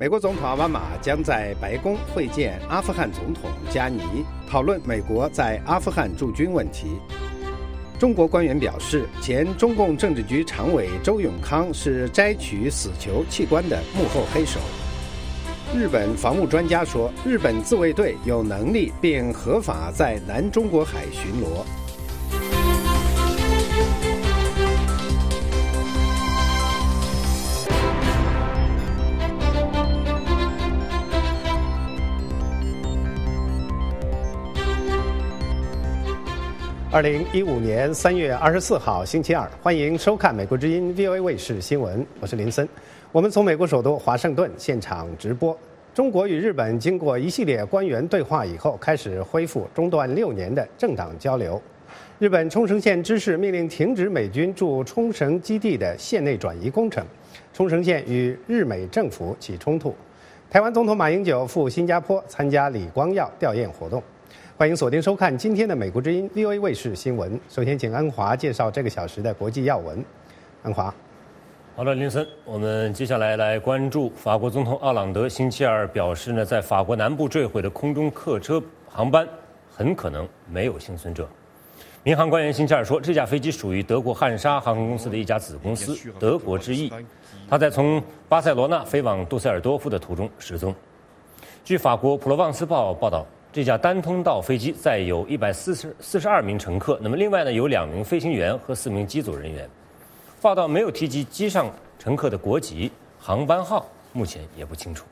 美国总统奥巴马将在白宫会见阿富汗总统加尼，讨论美国在阿富汗驻军问题。中国官员表示，前中共政治局常委周永康是摘取死囚器官的幕后黑手。日本防务专家说，日本自卫队有能力并合法在南中国海巡逻。2015年3月24号星期二，欢迎收看美国之音 VOA 卫视新闻，我是林森。我们从美国首都华盛顿现场直播。中国与日本经过一系列官员对话以后，开始恢复中断6年的政党交流。日本冲绳县知事命令停止美军驻冲绳基地的县内转移工程，冲绳县与日美政府起冲突。台湾总统马英九赴新加坡参加李光耀吊唁活动。欢迎锁定收看今天的美国之音 VOA 卫视新闻。首先请安华介绍这个小时的国际要闻。安华。 好的，林森，我们接下来关注法国总统奥朗德星期二表示呢，在法国南部坠毁的空中客车航班很可能没有幸存者。民航官员星期二说，这架飞机属于德国汉莎航空公司的一家子公司德国之翼，它在从巴塞罗那飞往杜塞尔多夫的途中失踪。据法国普罗旺斯报报道，这架单通道飞机载有142名乘客，那么另外呢有2名飞行员和4名机组人员。报道没有提及机上乘客的国籍、航班号，目前也不清楚。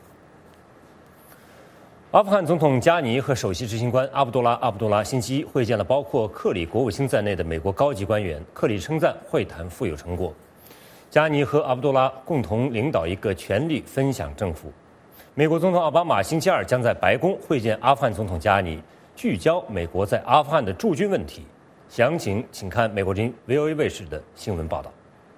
阿富汗总统加尼和首席执行官阿卜杜拉星期一会见了包括克里国务卿在内的美国高级官员。克里称赞会谈富有成果。加尼和阿卜杜拉共同领导一个权力分享政府。美国总统奥巴马星期二将在白宫会见阿富汗总统加尼，聚焦美国在阿富汗的驻军问题。详情请看美国之音 VOA 卫视的新闻报道。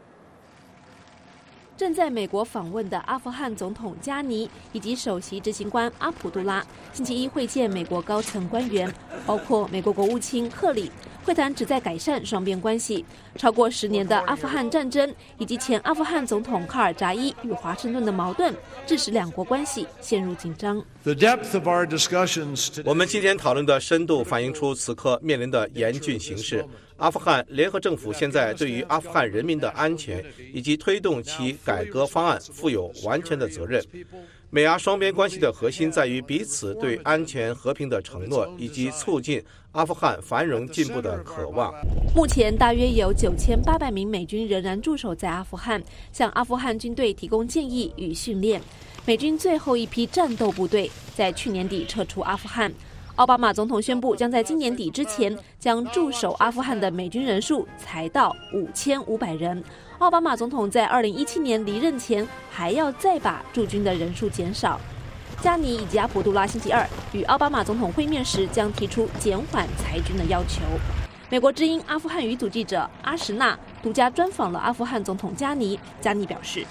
正在美国访问的阿富汗总统加尼以及首席执行官阿卜杜拉星期一会见美国高层官员，包括美国国务卿克里。会谈旨在改善双边关系。超过10年的阿富汗战争以及前阿富汗总统卡尔扎伊与华盛顿的矛盾，致使两国关系陷入紧张。 我们今天讨论的深度反映出此刻面临的严峻形势。阿富汗联合政府现在对于阿富汗人民的安全以及推动其改革方案负有完全的责任。美阿双边关系的核心在于彼此对安全和平的承诺，以及促进阿富汗繁荣进步的渴望。 目前大约有9800名美军仍然驻守在阿富汗，向阿富汗军队提供建议与训练。美军最后一批战斗部队在去年底撤出阿富汗。奥巴马总统宣布，将在今年底之前将驻守阿富汗的美军人数裁到5500人。奥巴马总统在2017年离任前，还要再把驻军的人数减少。加尼以及阿卜杜拉星期二与奥巴马总统会面时，将提出减缓裁军的要求。美国之音阿富汗语组记者阿什纳独家专访了阿富汗总统加尼。加尼表示，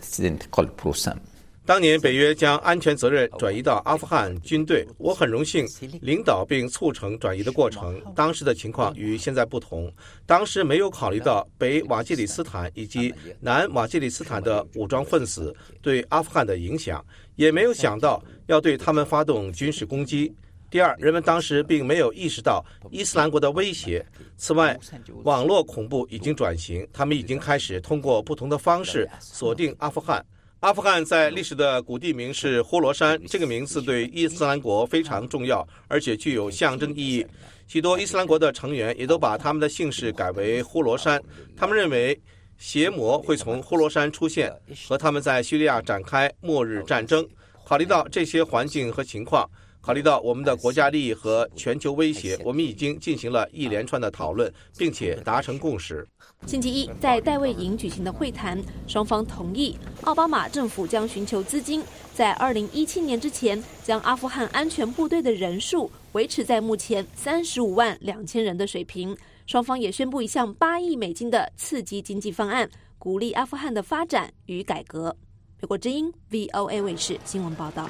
当年北约将安全责任转移到阿富汗军队，我很荣幸领导并促成转移的过程。当时的情况与现在不同，当时没有考虑到北瓦基里斯坦以及南瓦基里斯坦的武装分子对阿富汗的影响，也没有想到要对他们发动军事攻击。第二，人们当时并没有意识到伊斯兰国的威胁。此外，网络恐怖已经转型，他们已经开始通过不同的方式锁定阿富汗。阿富汗在历史的古地名是呼罗珊，这个名字对伊斯兰国非常重要，而且具有象征意义。许多伊斯兰国的成员也都把他们的姓氏改为呼罗珊，他们认为邪魔会从呼罗珊出现，和他们在叙利亚展开末日战争。考虑到这些环境和情况，考虑到我们的国家利益和全球威胁，我们已经进行了一连串的讨论，并且达成共识。 星期一在戴维营举行的会谈，双方同意奥巴马政府将寻求资金，在2017年之前将阿富汗安全部队的人数维持在目前352000人的水平。双方也宣布一项8亿美金的刺激经济方案，鼓励阿富汗的发展与改革。美国之音 VOA 卫视新闻报道。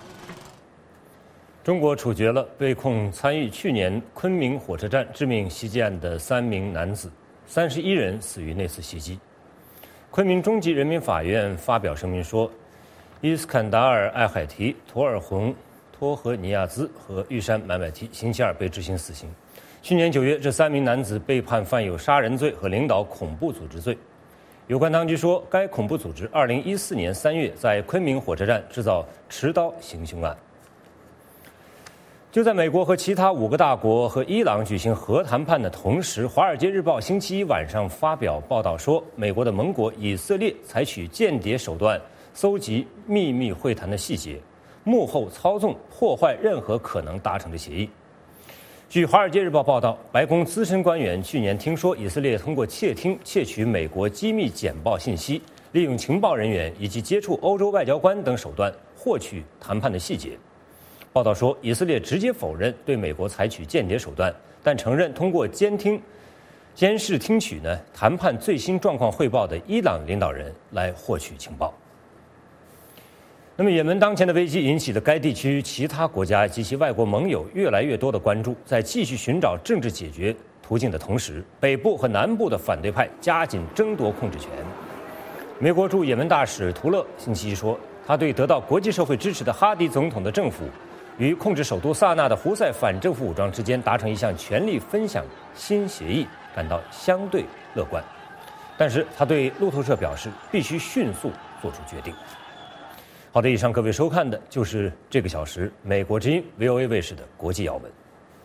中国处决了被控参与去年昆明火车站致命袭击案的3名男子，31人死于那次袭击。昆明中级人民法院发表声明说， 伊斯坎达尔·艾海提、图尔洪·托和尼亚兹和玉山买买提星期二被执行死刑。去年9月，这3名男子被判犯有杀人罪和领导恐怖组织罪。有关当局说，该恐怖组织2014年3月在昆明火车站制造持刀行凶案。就在美国和其他5个大国和伊朗举行核谈判的同时，《华尔街日报》星期一晚上发表报道说，美国的盟国以色列采取间谍手段搜集秘密会谈的细节，幕后操纵破坏任何可能达成的协议。据《华尔街日报》报道，白宫资深官员去年听说以色列通过窃听窃取美国机密简报信息，利用情报人员以及接触欧洲外交官等手段获取谈判的细节。报道说，以色列直接否认对美国采取间谍手段，但承认通过监视听取谈判最新状况汇报的伊朗领导人来获取情报。那么，也门当前的危机引起了该地区其他国家及其外国盟友越来越多的关注。在继续寻找政治解决途径的同时，北部和南部的反对派加紧争夺控制权。美国驻也门大使图勒星期一说，他对得到国际社会支持的哈迪总统的政府与控制首都萨那的胡塞反政府武装之间达成一项权力分享新协议感到相对乐观，但是他对路透社表示必须迅速做出决定。好的，以上各位收看的就是这个小时美国之音 VOA 卫视的国际要闻。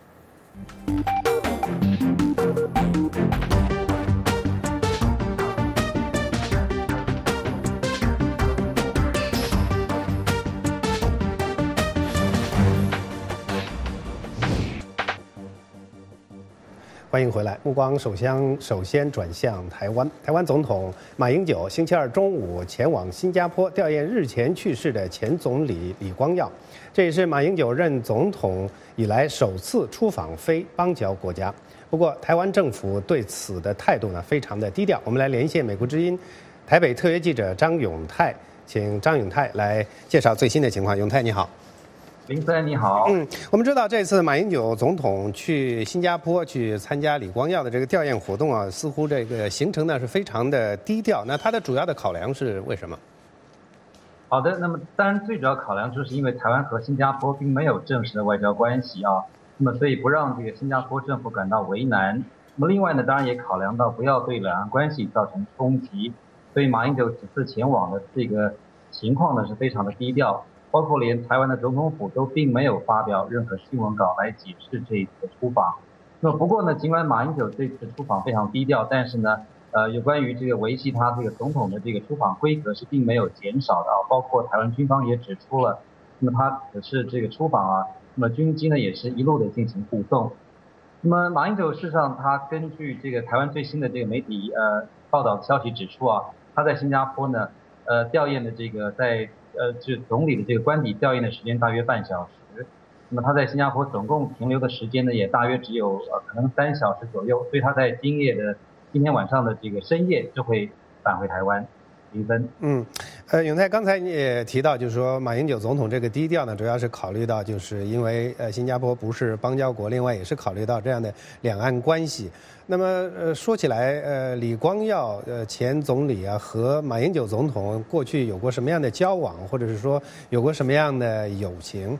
欢迎回来。目光首先转向台湾。台湾总统马英九星期二中午前往新加坡吊唁日前去世的前总理李光耀，这也是马英九任总统以来首次出访非邦交国家。不过，台湾政府对此的态度非常的低调。我们来连线美国之音台北特约记者张永泰，请张永泰来介绍最新的情况。永泰，你好。 林森你好。 我们知道这次马英九总统去新加坡去参加李光耀的这个吊唁活动啊，似乎这个行程呢是非常的低调。那他的主要的考量是为什么？ 好的，那么当然最主要考量就是因为台湾和新加坡并没有正式的外交关系啊，那么所以不让这个新加坡政府感到为难。那么另外呢，当然也考量到不要对两岸关系造成冲击，所以马英九此次前往的这个情况呢是非常的低调。包括连台湾的总统府都并没有发表任何新闻稿来解释这一次的出访。那么不过呢，尽管马英九这次出访非常低调，但是呢，有关于这个维系他这个总统的这个出访规格是并没有减少的啊。包括台湾军方也指出了，那么他只是这个出访啊，那么军机呢也是一路的进行护送。那么马英九事实上他根据这个台湾最新的这个媒体报道的消息指出啊，他在新加坡呢吊唁的这个这总理的这个官邸吊唁的时间大约半小时，那么他在新加坡总共停留的时间呢也大约只有可能3小时左右，所以他在今天晚上的这个深夜就会返回台湾。林森。 永泰，刚才你也提到，就是说马英九总统这个低调呢，主要是考虑到就是因为新加坡不是邦交国，另外也是考虑到这样的两岸关系。那么说起来，李光耀前总理啊和马英九总统过去有过什么样的交往，或者是说有过什么样的友情？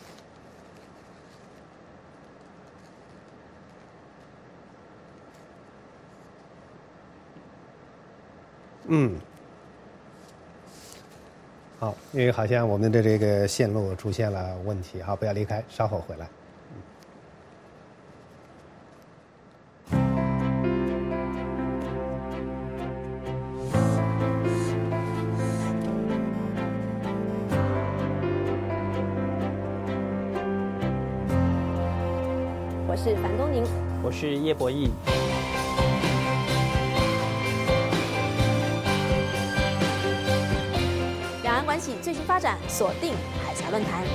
好，因为好像我们的这个线路出现了问题，好，不要离开，稍后回来。 我是樊东宁， 我是叶博弈。 两岸关系最新发展，锁定海峡论坛。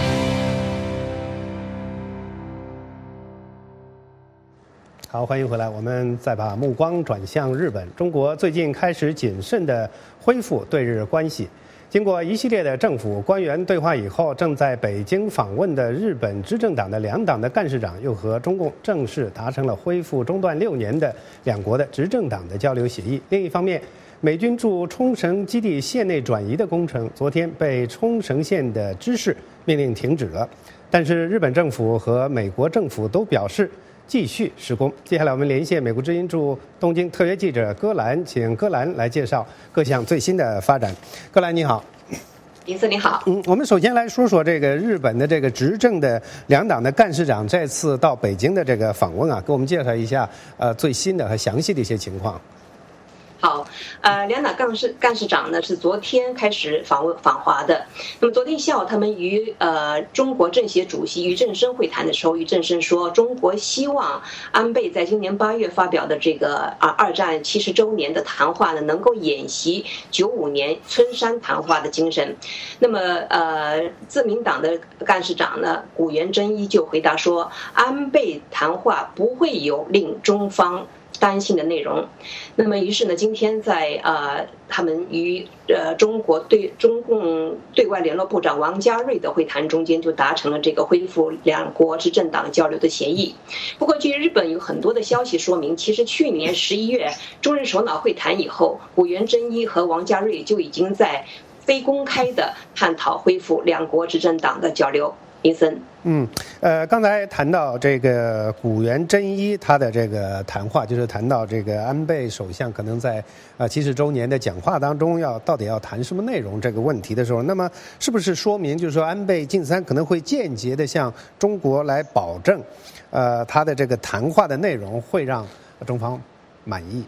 好，欢迎回来。我们再把目光转向日本。中国最近开始谨慎地恢复对日关系。经过一系列的政府官员对话以后，正在北京访问的日本执政党的两党的干事长又和中共正式达成了恢复中断6年的两国的执政党的交流协议。另一方面， 美军驻冲绳基地线内转移的工程昨天被冲绳县的知事命令停止了，但是日本政府和美国政府都表示继续施工。接下来我们连线美国之音驻东京特约记者戈兰，请戈兰来介绍各项最新的发展。戈兰你好。 林森你好。 我们首先来说说这个日本的这个执政的两党的干事长这次到北京的这个访问啊，给我们介绍一下最新的和详细的一些情况。 好，两党干事长呢是昨天开始访华的。那么昨天下午，他们与中国政协主席俞正声会谈的时候，俞正声说，中国希望安倍在今年8月发表的这个二战70周年的谈话呢，能够沿袭95年村山谈话的精神。那么自民党的干事长呢，谷原真一就回答说，安倍谈话不会有令中方担心的内容。那么于是呢，今天在他们与中共对外联络部长王家瑞的会谈中间，就达成了这个恢复两国执政党交流的协议。不过据日本有很多的消息说明，其实去年11月中日首脑会谈以后，谷原真一和王家瑞就已经在非公开的探讨恢复两国执政党的交流。林森。 刚才谈到这个谷原真一他的这个谈话，就是谈到这个安倍首相可能在70周年的讲话当中到底要谈什么内容这个问题的时候，那么是不是说明就是说安倍晋三可能会间接的向中国来保证，他的这个谈话的内容会让中方满意？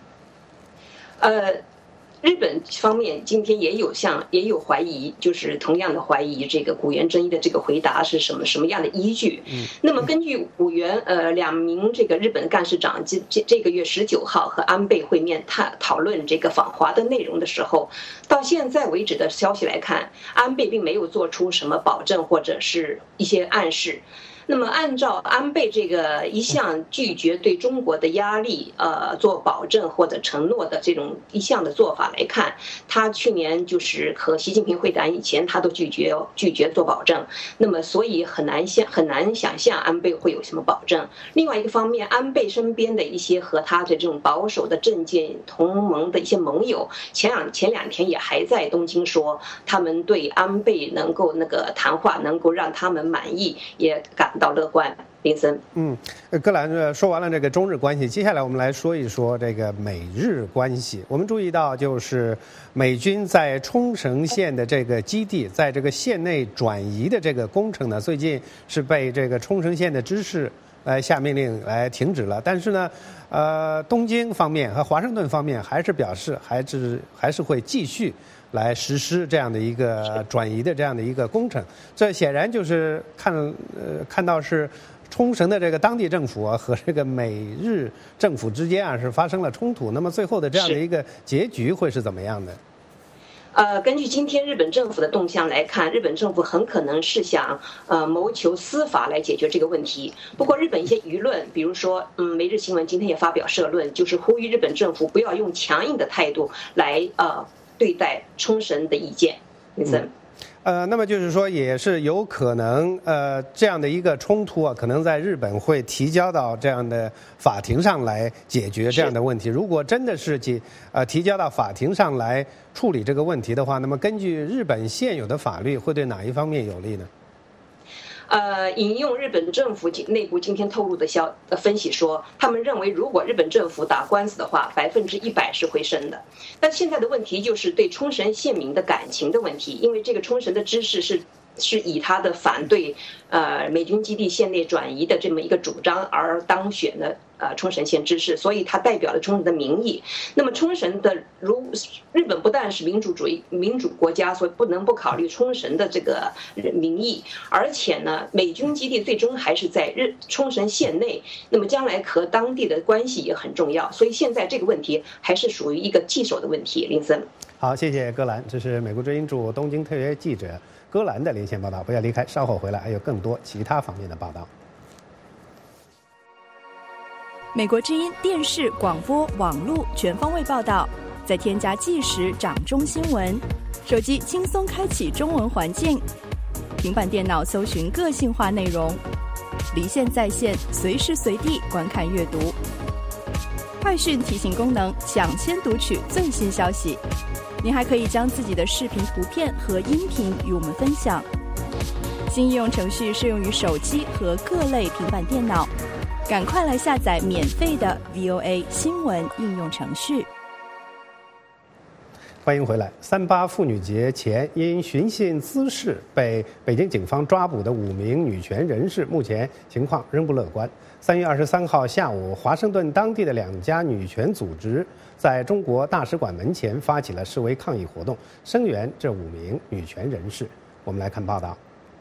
日本方面今天也有怀疑，就是同样的怀疑这个谷原真一的这个回答是什么样的依据。那么根据谷原两名这个日本干事长这个月19号和安倍会面讨论这个访华的内容的时候，到现在为止的消息来看，安倍并没有做出什么保证或者是一些暗示。那么按照安倍这个一向拒绝对中国的压力做保证或者承诺的这种一向的做法来看，他去年就是和习近平会谈以前他都拒绝做保证。那么所以很难想象安倍会有什么保证。另外一个方面，安倍身边的一些和他的这种保守的政见同盟的一些盟友，前两天也还在东京说，他们对安倍能够那个谈话能够让他们满意也感到乐观。林森。 戈兰说完了这个中日关系，接下来我们来说一说这个美日关系。我们注意到，就是美军在冲绳县的这个基地，在这个县内转移的这个工程呢，最近是被这个冲绳县的知事来下命令来停止了。但是呢，东京方面和华盛顿方面还是表示还是会继续来实施这样的一个转移的这样的一个工程。这显然就是看到是冲绳的这个当地政府和这个美日政府之间是发生了冲突。那么最后的这样的一个结局会是怎么样的？ 根据今天日本政府的动向来看，日本政府很可能是想谋求司法来解决这个问题。不过日本一些舆论，比如说每日新闻今天也发表社论，就是呼吁日本政府不要用强硬的态度来对待冲绳的意见。 那么就是说，也是有可能，这样的一个冲突可能在日本会提交到这样的法庭上来解决这样的问题。如果真的是提交到法庭上来处理这个问题的话，那么根据日本现有的法律，会对哪一方面有利呢？ 引用日本政府内部今天透露的分析说，他们认为如果日本政府打官司的话，100%是会胜的。但现在的问题就是对冲绳县民的感情的问题，因为这个冲绳的知事是以他的反对美军基地县内转移的这么一个主张而当选的冲绳县知事，所以他代表了冲绳的民意。那么冲绳的日本不但是民主国家，所以不能不考虑冲绳的这个民意，而且呢，美军基地最终还是在冲绳县内，那么将来和当地的关系也很重要，所以现在这个问题还是属于一个棘手的问题。林森， 好，谢谢戈兰，这是美国之音驻东京特约记者戈兰的连线报道。不要离开，稍后回来还有更多其他方面的报道。 美国之音电视、广播、网络全方位报道，再添加即时掌中新闻，手机轻松开启中文环境，平板电脑搜寻个性化内容，离线在线，随时随地观看阅读。 快讯提醒功能，抢先读取最新消息。您还可以将自己的视频、图片和音频与我们分享。新应用程序适用于手机和各类平板电脑，赶快来下载免费的 VOA 新闻应用程序。 欢迎回来。3·8妇女节前因寻衅滋事被北京警方抓捕的5名女权人士，目前情况仍不乐观。3月23号下午，华盛顿当地的2家女权组织在中国大使馆门前发起了示威抗议活动，声援这5名女权人士。我们来看报道。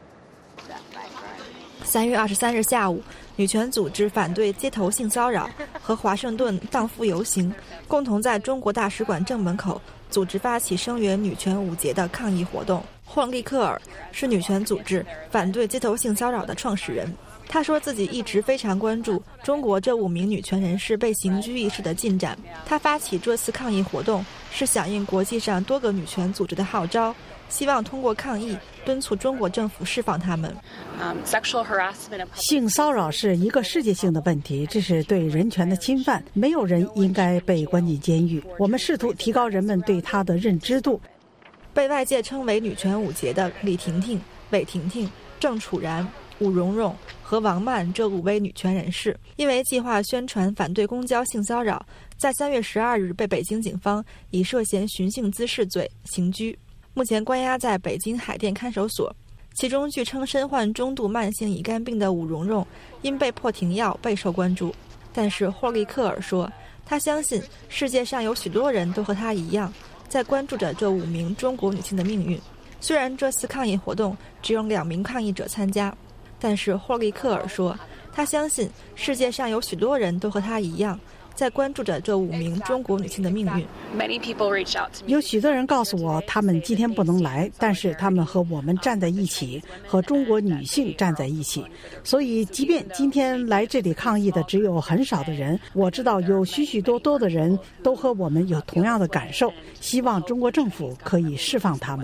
3月23日下午，女权组织反对街头性骚扰和华盛顿荡妇游行，共同在中国大使馆正门口组织发起声援女权5节的抗议活动。霍利克尔是女权组织反对街头性骚扰的创始人。他说自己一直非常关注中国这5名女权人士被刑拘一事的进展。他发起这次抗议活动是响应国际上多个女权组织的号召，希望通过抗议敦促中国政府释放他们。 性骚扰是一个世界性的问题，这是对人权的侵犯，没有人应该被关进监狱。我们试图提高人们对他的认知度。 被外界称为女权5节的李婷婷、韦婷婷、郑楚然、武蓉蓉和王曼这5位女权人士，因为计划宣传反对公交性骚扰，在3月12日被北京警方以涉嫌寻衅滋事罪刑拘，目前关押在北京海淀看守所。其中据称身患中度慢性乙肝病的武蓉蓉因被迫停药备受关注，但是霍利克尔说，他相信世界上有许多人都和他一样在关注着这5名中国女性的命运。虽然这次抗议活动只有2名抗议者参加，但是霍利克尔说，他相信世界上有许多人都和他一样在关注着这5名中国女性的命运。 有许多人告诉我他们今天不能来，但是他们和我们站在一起，和中国女性站在一起。所以即便今天来这里抗议的只有很少的人，我知道有许许多多的人都和我们有同样的感受，希望中国政府可以释放他们。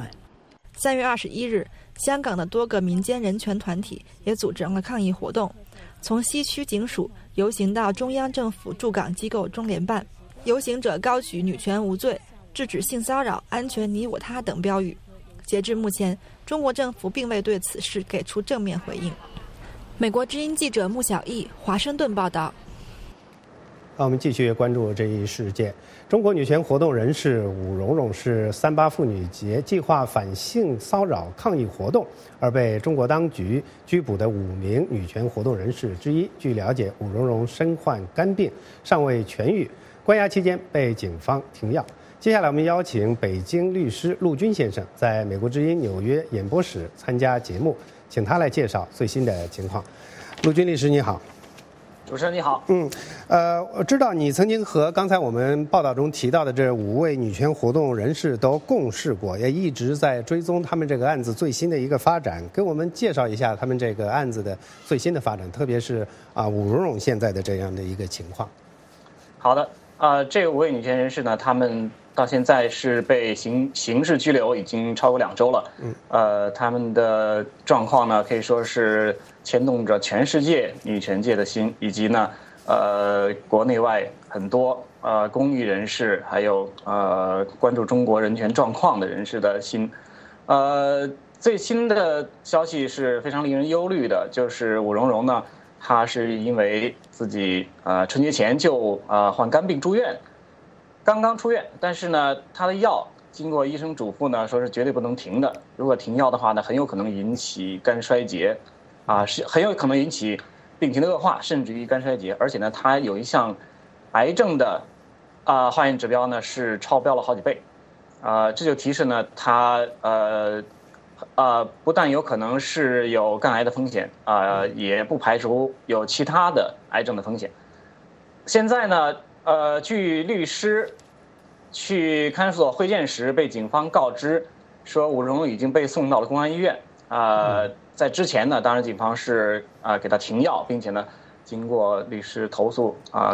3月21日，香港的多个民间人权团体也组织了抗议活动，从西区警署游行到中央政府驻港机构中联办。游行者高举女权无罪、制止性骚扰、安全你我他等标语。截至目前，中国政府并未对此事给出正面回应。美国之音记者穆小艺，华盛顿报道。 我们继续关注这一事件。中国女权活动人士武蓉蓉是3·8妇女节计划反性骚扰抗议活动而被中国当局拘捕的5名女权活动人士之一。据了解，武蓉蓉身患肝病，尚未痊愈，关押期间被警方停药。接下来我们邀请北京律师陆军先生在美国之音纽约演播室参加节目，请他来介绍最新的情况。陆军律师你好。 主持人你好。 我知道你曾经和刚才我们报道中提到的这5位女权活动人士都共事过，也一直在追踪他们这个案子最新的一个发展，给我们介绍一下他们这个案子的最新的发展，特别是武蓉蓉现在的这样的一个情况。 好的，这5位女权人士呢，他们到现在是被刑事拘留已经超过2周了。他们的状况呢，可以说是牵动着全世界女权界的心，以及呢，国内外很多公益人士，还有关注中国人权状况的人士的心。最新的消息是非常令人忧虑的，就是武蓉蓉呢，她是因为自己春节前就患肝病住院，刚刚出院，但是呢，她的药经过医生嘱咐呢，说是绝对不能停的。如果停药的话呢，很有可能引起肝衰竭，是很有可能引起病情的恶化，甚至于肝衰竭。而且呢，她有一项癌症的化验指标呢是超标了好几倍，这就提示呢，她不但有可能是有肝癌的风险，也不排除有其他的癌症的风险。现在呢，据律师去看守所会见时，被警方告知说武蓉蓉已经被送到了公安医院。在之前呢，当然警方是给他停药，并且呢，经过律师投诉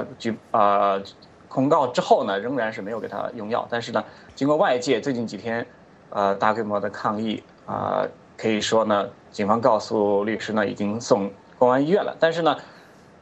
控告之后呢，仍然是没有给他用药。但是呢，经过外界最近几天大规模的抗议，可以说呢，警方告诉律师呢，已经送公安医院了。但是呢，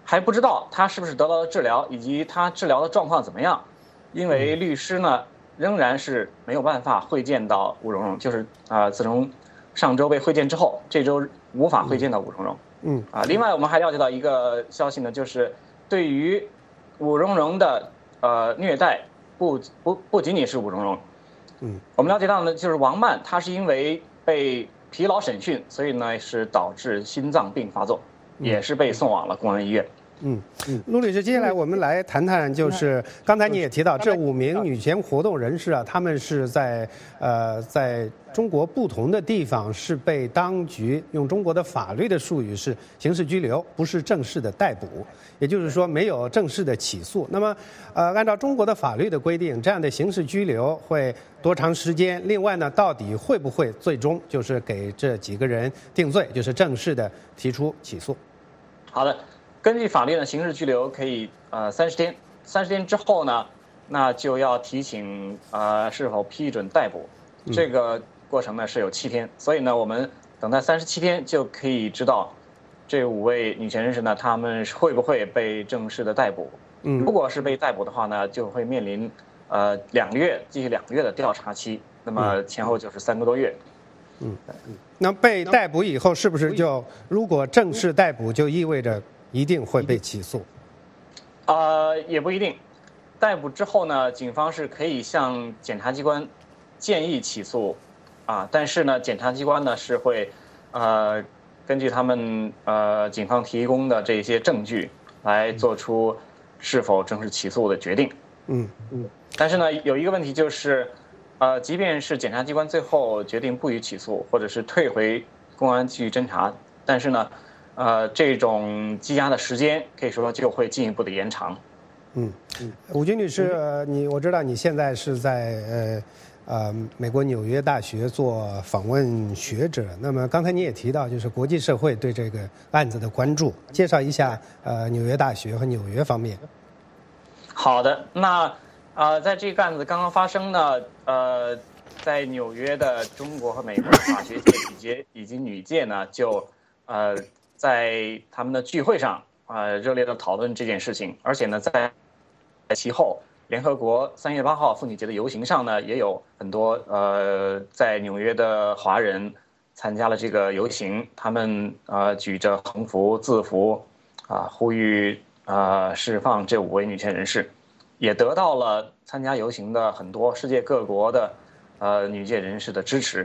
还不知道他是不是得到了治疗，以及他治疗的状况怎么样，因为律师呢仍然是没有办法会见到吴蓉蓉，就是自从上周被会见之后，这周无法会见到吴蓉蓉。另外我们还了解到一个消息呢，就是对于吴蓉蓉的虐待，不仅仅是吴蓉蓉。我们了解到呢，就是王曼，她是因为被疲劳审讯，所以呢是导致心脏病发作，也是被送往了公安医院。 陆律师，接下来我们来谈谈，就是刚才你也提到，这5名女权活动人士啊，他们是在中国不同的地方是被当局用中国的法律的术语是刑事拘留，不是正式的逮捕，也就是说没有正式的起诉。那么按照中国的法律的规定，这样的刑事拘留会多长时间？另外呢，到底会不会最终就是给这几个人定罪，就是正式的提出起诉？ 好的。根据法律呢，刑事拘留可以30天，30天之后呢，那就要提请是否批准逮捕，这个过程呢是有7天，所以呢我们等待37天就可以知道这5位女权人士呢他们会不会被正式的逮捕。如果是被逮捕的话呢，就会面临2个月继续2个月的调查期，那么前后就是3个多月。 那被逮捕以后，是不是就如果正式逮捕，就意味着一定会被起诉？ 也不一定。逮捕之后呢，警方是可以向检察机关建议起诉，但是呢，检察机关呢是会根据他们警方提供的这些证据来做出是否正式起诉的决定。但是呢，有一个问题就是，即便是检察机关最后决定不予起诉，或者是退回公安继续侦查，但是呢，这种羁押的时间可以说就会进一步的延长。 吴军律师，我知道你现在是在美国纽约大学做访问学者。那么刚才你也提到，就是国际社会对这个案子的关注，介绍一下纽约大学和纽约方面。 好的，那在这个案子刚刚发生呢，在纽约的中国和美国的法学界以及女界呢，就在他们的聚会上热烈的讨论这件事情，而且呢，在其后联合国3月8号妇女节的游行上呢，也有很多在纽约的华人参加了这个游行，他们举着横幅、字符呼吁释放这5位女权人士，也得到了参加游行的很多世界各国的女界人士的支持。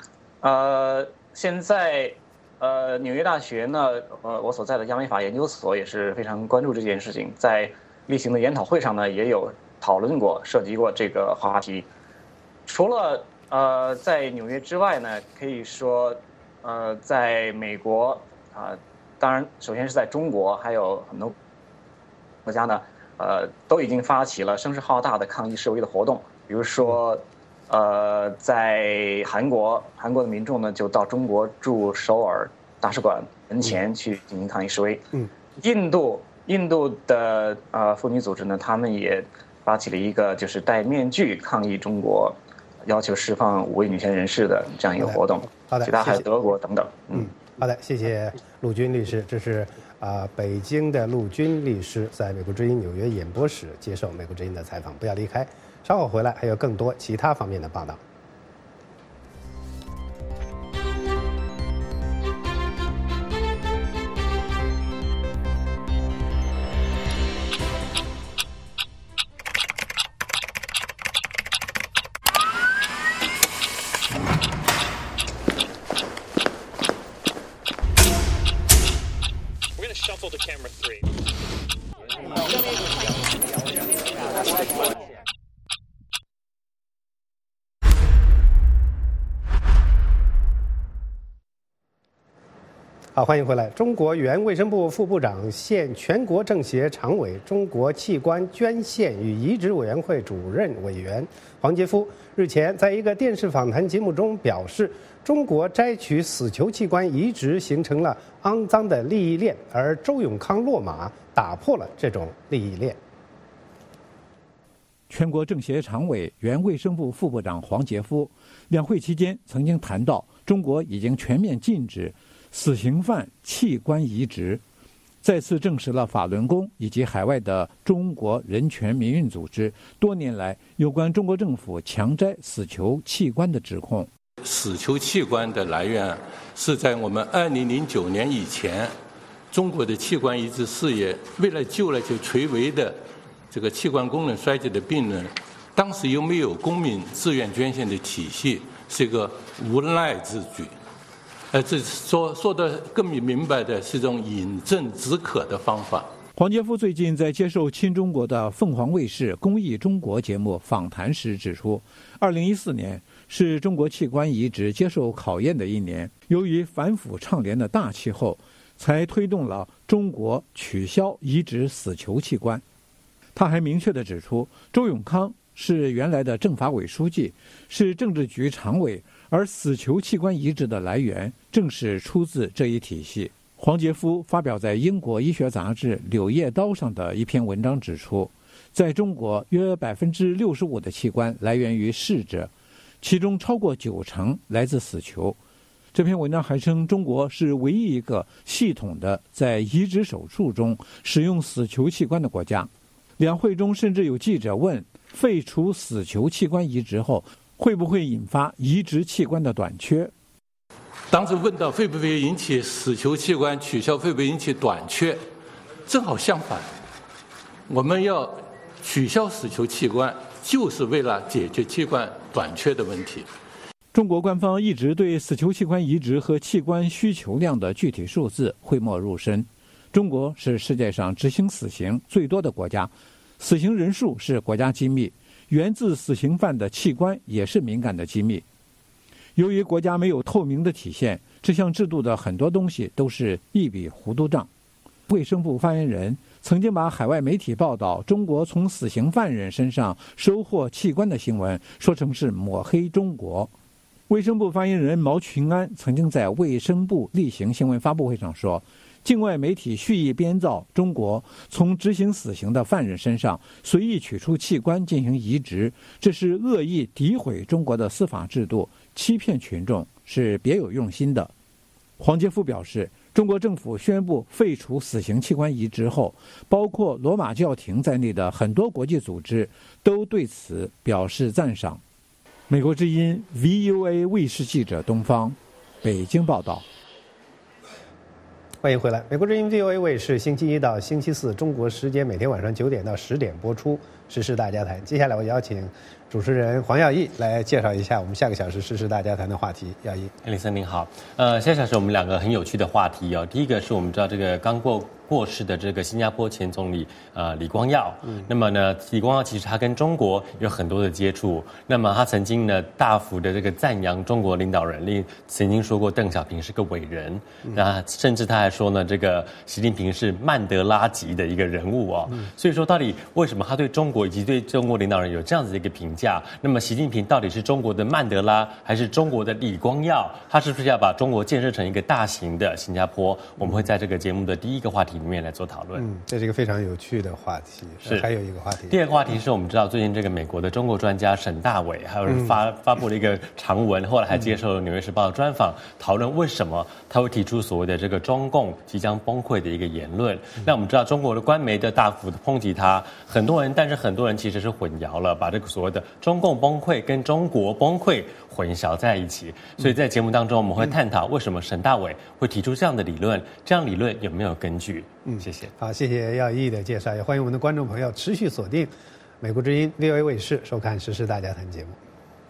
现在纽约大学呢，我所在的亚美法研究所也是非常关注这件事情，在例行的研讨会上呢，也有讨论过、涉及过这个话题。除了在纽约之外呢，可以说在美国当然首先是在中国，还有很多国家呢，都已经发起了声势浩大的抗议示威的活动。比如说在韩国的民众呢就到中国驻首尔大使馆门前去进行抗议示威。印度的妇女组织呢，他们也发起了一个就是戴面具抗议中国，要求释放5位女权人士的这样一个活动。 好的， 其他还有德国等等。 好的，谢谢陆军律师。这是北京的陆军律师在美国之音纽约演播室接受美国之音的采访。不要离开，稍后回来还有更多其他方面的报道。好，欢迎回来。中国原卫生部副部长、现全国政协常委、中国器官捐献与移植委员会主任委员黄杰夫日前在一个电视访谈节目中表示，中国摘取死球器官移植形成了肮脏的利益链，而周永康落马打破了这种利益链。 全国政协常委、原卫生部副部长黄杰夫两会期间曾经谈到，中国已经全面禁止死刑犯器官移植， 再次证实了法轮功以及海外的中国人权民运组织多年来有关中国政府强摘死囚器官的指控。 死囚器官的来源是在我们2009年以前，中国的器官移植事业为了救了就垂危的这个器官功能衰竭的病人，当时又没有公民自愿捐献的体系，是一个无奈之举。这说的更明白的是一种饮鸩止渴的方法。 黄杰夫最近在接受亲中国的凤凰卫视公益中国节目访谈时指出，2014年是中国器官移植接受考验的一年，由于反腐倡廉的大气候，才推动了中国取消移植死囚器官。他还明确地指出，周永康是原来的政法委书记，是政治局常委，而死囚器官移植的来源正是出自这一体系。黄杰夫发表在英国医学杂志《柳叶刀》上的一篇文章指出，在中国约65%的器官来源于逝者，其中超过90%来自死囚。这篇文章还称，中国是唯一一个系统的在移植手术中使用死囚器官的国家。两会中甚至有记者问，废除死囚器官移植后会不会引发移植器官的短缺？ 当时问到会不会引起死囚器官取消，会不会引起短缺，正好相反，我们要取消死囚器官就是为了解决器官短缺的问题。 中国官方一直对死囚器官移植和器官需求量的具体数字讳莫如深。中国是世界上执行死刑最多的国家，死刑人数是国家机密，源自死刑犯的器官也是敏感的机密。由于国家没有透明的体现，这项制度的很多东西都是一笔糊涂账。卫生部发言人曾经把海外媒体报道中国从死刑犯人身上收获器官的新闻说成是抹黑中国。卫生部发言人毛群安曾经在卫生部例行新闻发布会上说，境外媒体蓄意编造中国从执行死刑的犯人身上随意取出器官进行移植，这是恶意诋毁中国的司法制度，欺骗群众，是别有用心的。黄杰夫表示，中国政府宣布废除死刑器官移植后，包括罗马教廷在内的很多国际组织都对此表示赞赏。美国之音 VOA 卫视记者东方，北京报道。 欢迎回来，美国之音 VOA 卫视星期一到星期四中国时间每天晚上9点到10点播出《时事大家谈》。接下来我邀请主持人黄耀毅来介绍一下我们下个小时《时事大家谈》的话题。耀毅， 林森您好，下小时我们两个很有趣的话题哦。第一个是我们知道这个刚过世的这个新加坡前总理李光耀，那么呢，李光耀其实他跟中国有很多的接触，那么他曾经呢大幅的这个赞扬中国领导人，曾经说过邓小平是个伟人，那甚至他还说呢，这个习近平是曼德拉级的一个人物哦。所以说，到底为什么他对中国以及对中国领导人有这样子的一个评价？那么习近平到底是中国的曼德拉还是中国的李光耀？他是不是要把中国建设成一个大型的新加坡？我们会在这个节目的第一个话题里面来做讨论。 这是一个非常有趣的话题。是，还有一个话题。 第二个话题是我们知道最近这个美国的中国专家沈大伟，还有人发布了一个长文，后来还接受了《纽约时报》的专访，讨论为什么他会提出所谓的这个中共即将崩溃的一个言论。那我们知道中国的官媒的大幅的抨击他，但是很多人其实是混淆了，把这个所谓的中共崩溃跟中国崩溃混淆在一起。所以在节目当中我们会探讨为什么沈大伟会提出这样的理论，这样理论有没有根据。谢谢。 好，谢谢耀毅的介绍，也欢迎我们的观众朋友持续锁定美国之音 VOA 卫视收看《时事大家谈》节目。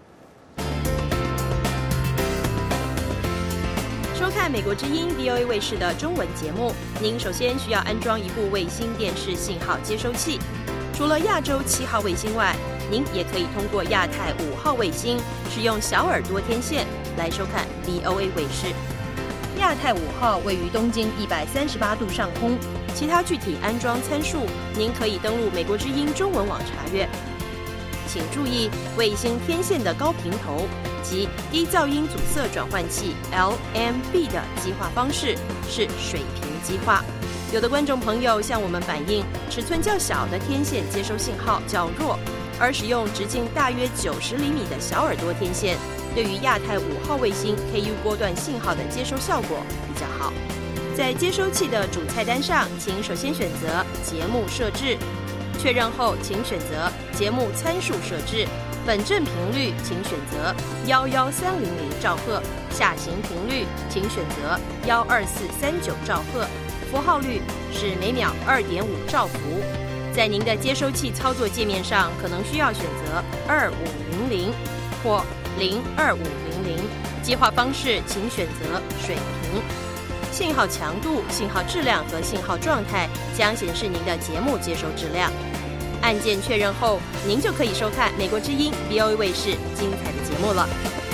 收看美国之音 VOA 卫视的中文节目，您首先需要安装一部卫星电视信号接收器。除了亚洲7号卫星外，您也可以通过亚太5号卫星使用小耳朵天线来收看 VOA 卫视。亚太5号位于东经138度上空，其他具体安装参数您可以登录美国之音中文网查阅。请注意，卫星天线的高频头及低噪音阻塞转换器 LMB 的激化方式是水平激化。有的观众朋友向我们反映，尺寸较小的天线接收信号较弱，而使用直径大约90厘米的小耳朵天线，对于亚太5号卫星 KU 波段信号的接收效果比较好。 在接收器的主菜单上，请首先选择节目设置，确认后请选择节目参数设置，本振频率请选择11300兆赫，下行频率请选择12439兆赫，符号率是每秒2.5兆伏。在您的接收器操作界面上，可能需要选择2500或02500，接话方式请选择水平。信号强度、信号质量和信号状态将显示您的节目接收质量。按键确认后，您就可以收看美国之音 VOA 卫视精彩的节目了。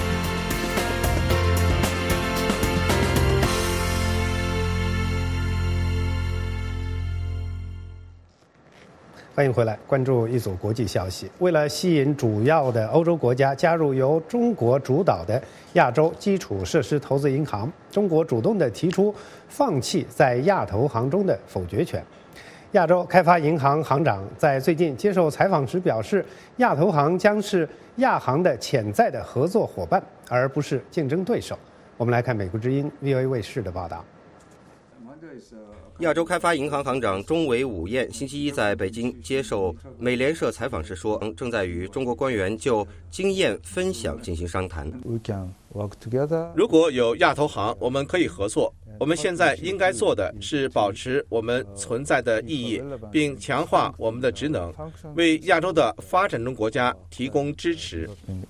欢迎回来，关注一组国际消息。为了吸引主要的欧洲国家加入由中国主导的亚洲基础设施投资银行，中国主动地提出放弃在亚投行中的否决权。亚洲开发银行行长在最近接受采访时表示，亚投行将是亚行的潜在的合作伙伴，而不是竞争对手。我们来看美国之音 VOA 卫视的报道。 亚洲开发银行行长中维武彦星期一在北京接受美联社采访时说，正在与中国官员就经验分享进行商谈。 如果有亚投行，我们可以合作。我们现在应该做的是保持我们存在的意义，并强化我们的职能，为亚洲的发展中国家提供支持。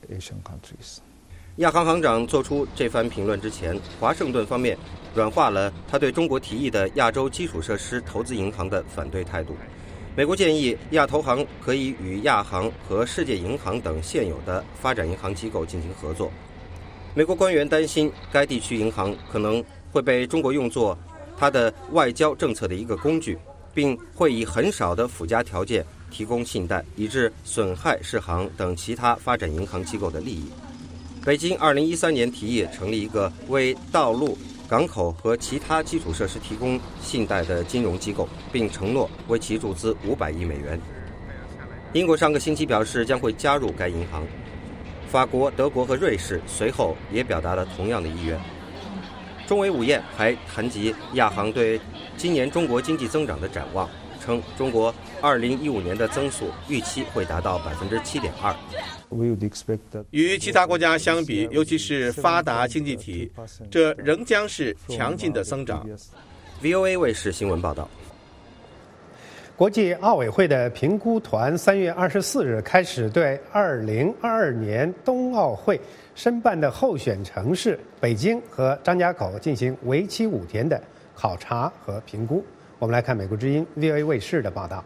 亚行行长做出这番评论之前，华盛顿方面软化了他对中国提议的亚洲基础设施投资银行的反对态度。美国建议亚投行可以与亚行和世界银行等现有的发展银行机构进行合作。美国官员担心该地区银行可能会被中国用作它的外交政策的一个工具，并会以很少的附加条件提供信贷，以致损害世行等其他发展银行机构的利益。北京2013年提议成立一个为道路、港口和其他基础设施提供信贷的金融机构，并承诺为其注资500亿美元。英国上个星期表示将会加入该银行，法国、德国和瑞士随后也表达了同样的意愿。中维武彦还谈及亚行对今年中国经济增长的展望，称中国2015年的增速预期会达到7.2%。 与其他国家相比，尤其是发达经济体，这仍将是强劲的增长。 VOA 卫视新闻报道。 国际奥委会的评估团3月24日开始对2022年冬奥会申办的候选城市北京和张家口进行为期5天的考察和评估。我们来看美国之音 VOA 卫视的报道。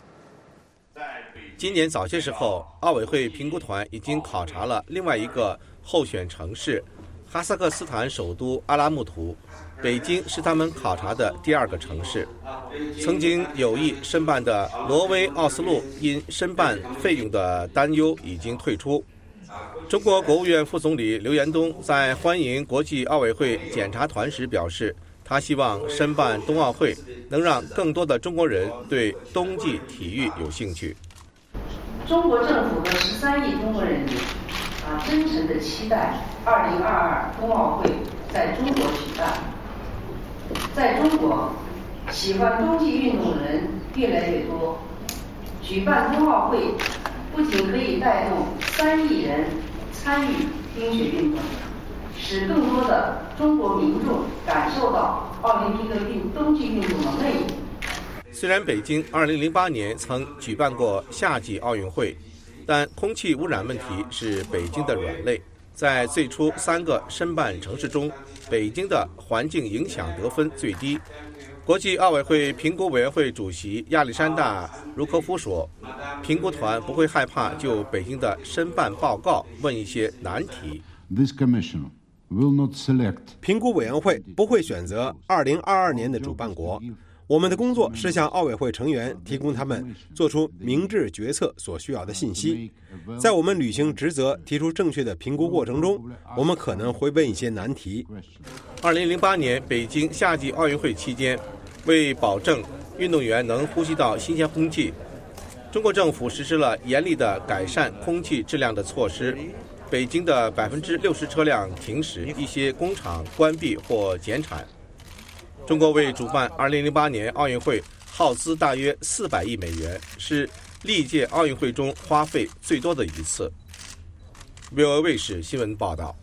今年早些时候，奥委会评估团已经考察了另外一个候选城市哈萨克斯坦首都阿拉木图，北京是他们考察的第2个城市。曾经有意申办的挪威奥斯陆因申办费用的担忧已经退出。中国国务院副总理刘延东在欢迎国际奥委会检查团时表示，他希望申办冬奥会能让更多的中国人对冬季体育有兴趣。 中国政府和13亿中国人民真诚地期待2022冬奥会在中国举办。在中国，喜欢冬季运动的人越来越多，举办冬奥会不仅可以带动3亿人参与冰雪运动，使更多的中国民众感受到奥林匹克冬季运动的魅力。 虽然北京2008年曾举办过夏季奥运会，但空气污染问题是北京的软肋。在最初3个申办城市中，北京的环境影响得分最低。国际奥委会评估委员会主席亚历山大·茹科夫说，评估团不会害怕就北京的申办报告问一些难题。 评估委员会不会选择2022年的主办国。我们的工作是向奥委会成员提供他们做出明智决策所需要的信息。在我们履行职责、提出正确的评估过程中，我们可能会问一些难题。 2008年北京夏季奥运会期间，为保证运动员能呼吸到新鲜空气，中国政府实施了严厉的改善空气质量的措施。北京的60%车辆停驶，一些工厂关闭或减产。 中国为主办2008年奥运会耗资大约400亿美元，是历届奥运会中花费最多的一次。VOA 卫视新闻报道。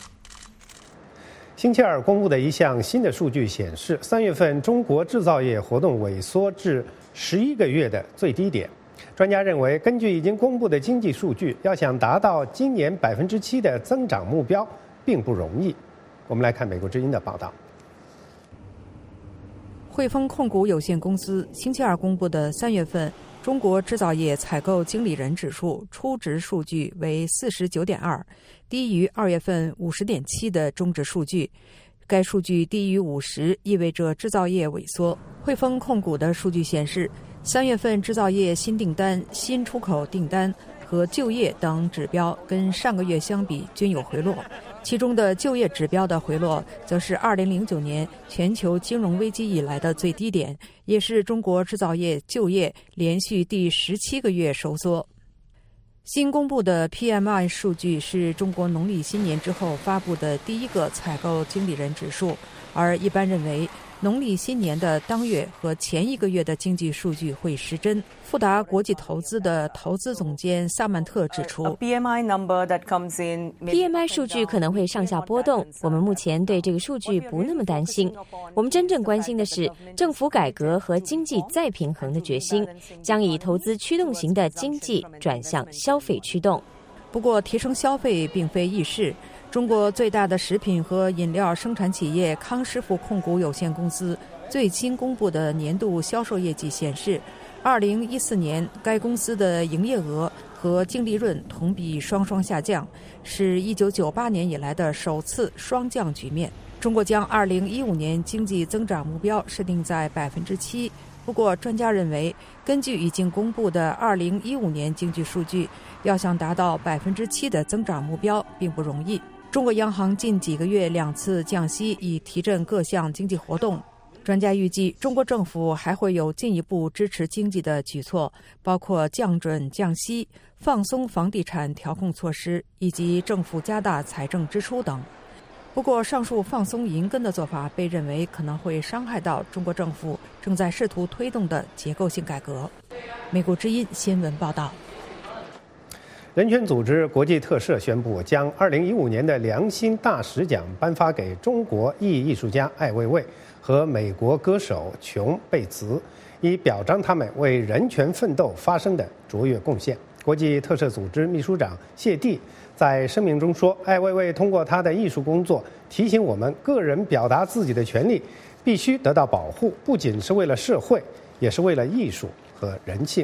星期二公布的一项新的数据显示，3月份中国制造业活动萎缩至11个月的最低点。专家认为，根据已经公布的经济数据，要想达到今年7%的增长目标并不容易。我们来看美国之音的报道。 汇丰控股有限公司星期二公布的3月份中国制造业采购经理人指数初值数据为 49.2， 低于2月份 50.7 的终值数据。该数据低于50意味着制造业萎缩。汇丰控股的数据显示，3月份制造业新订单、新出口订单和就业等指标跟上个月相比均有回落，其中的就业指标的回落则是2009年全球金融危机以来的最低点，也是中国制造业就业连续第17个月收缩。新公布的 PMI 数据是中国农历新年之后发布的第一个采购经理人指数，而一般认为农历新年的当月和前一个月的经济数据会失真。富达国际投资的投资总监萨曼特指出 ，PMI 数据可能会上下波动，我们目前对这个数据不那么担心。我们真正关心的是政府改革和经济再平衡的决心，将以投资驱动型的经济转向消费驱动。 不过，提升消费并非易事。中国最大的食品和饮料生产企业康师傅控股有限公司最新公布的年度销售业绩显示，2014年该公司的营业额和净利润同比双双下降，是1998年以来的首次双降局面。中国将2015年经济增长目标设定在 7%， 不过专家认为，根据已经公布的2015年经济数据，要想达到 7% 的增长目标并不容易。中国央行近几个月2次降息，以提振各项经济活动。专家预计，中国政府还会有进一步支持经济的举措，包括降准、降息、放松房地产调控措施，以及政府加大财政支出等。不过，上述放松银根的做法被认为可能会伤害到中国政府正在试图推动的结构性改革。美国之音新闻报道。 人权组织国际特赦宣布，将2015年的良心大使奖颁发给中国艺术家艾未未和美国歌手琼·贝茨，以表彰他们为人权奋斗发生的卓越贡献。国际特赦组织秘书长谢蒂在声明中说，艾未未通过他的艺术工作提醒我们，个人表达自己的权利必须得到保护，不仅是为了社会，也是为了艺术和人性。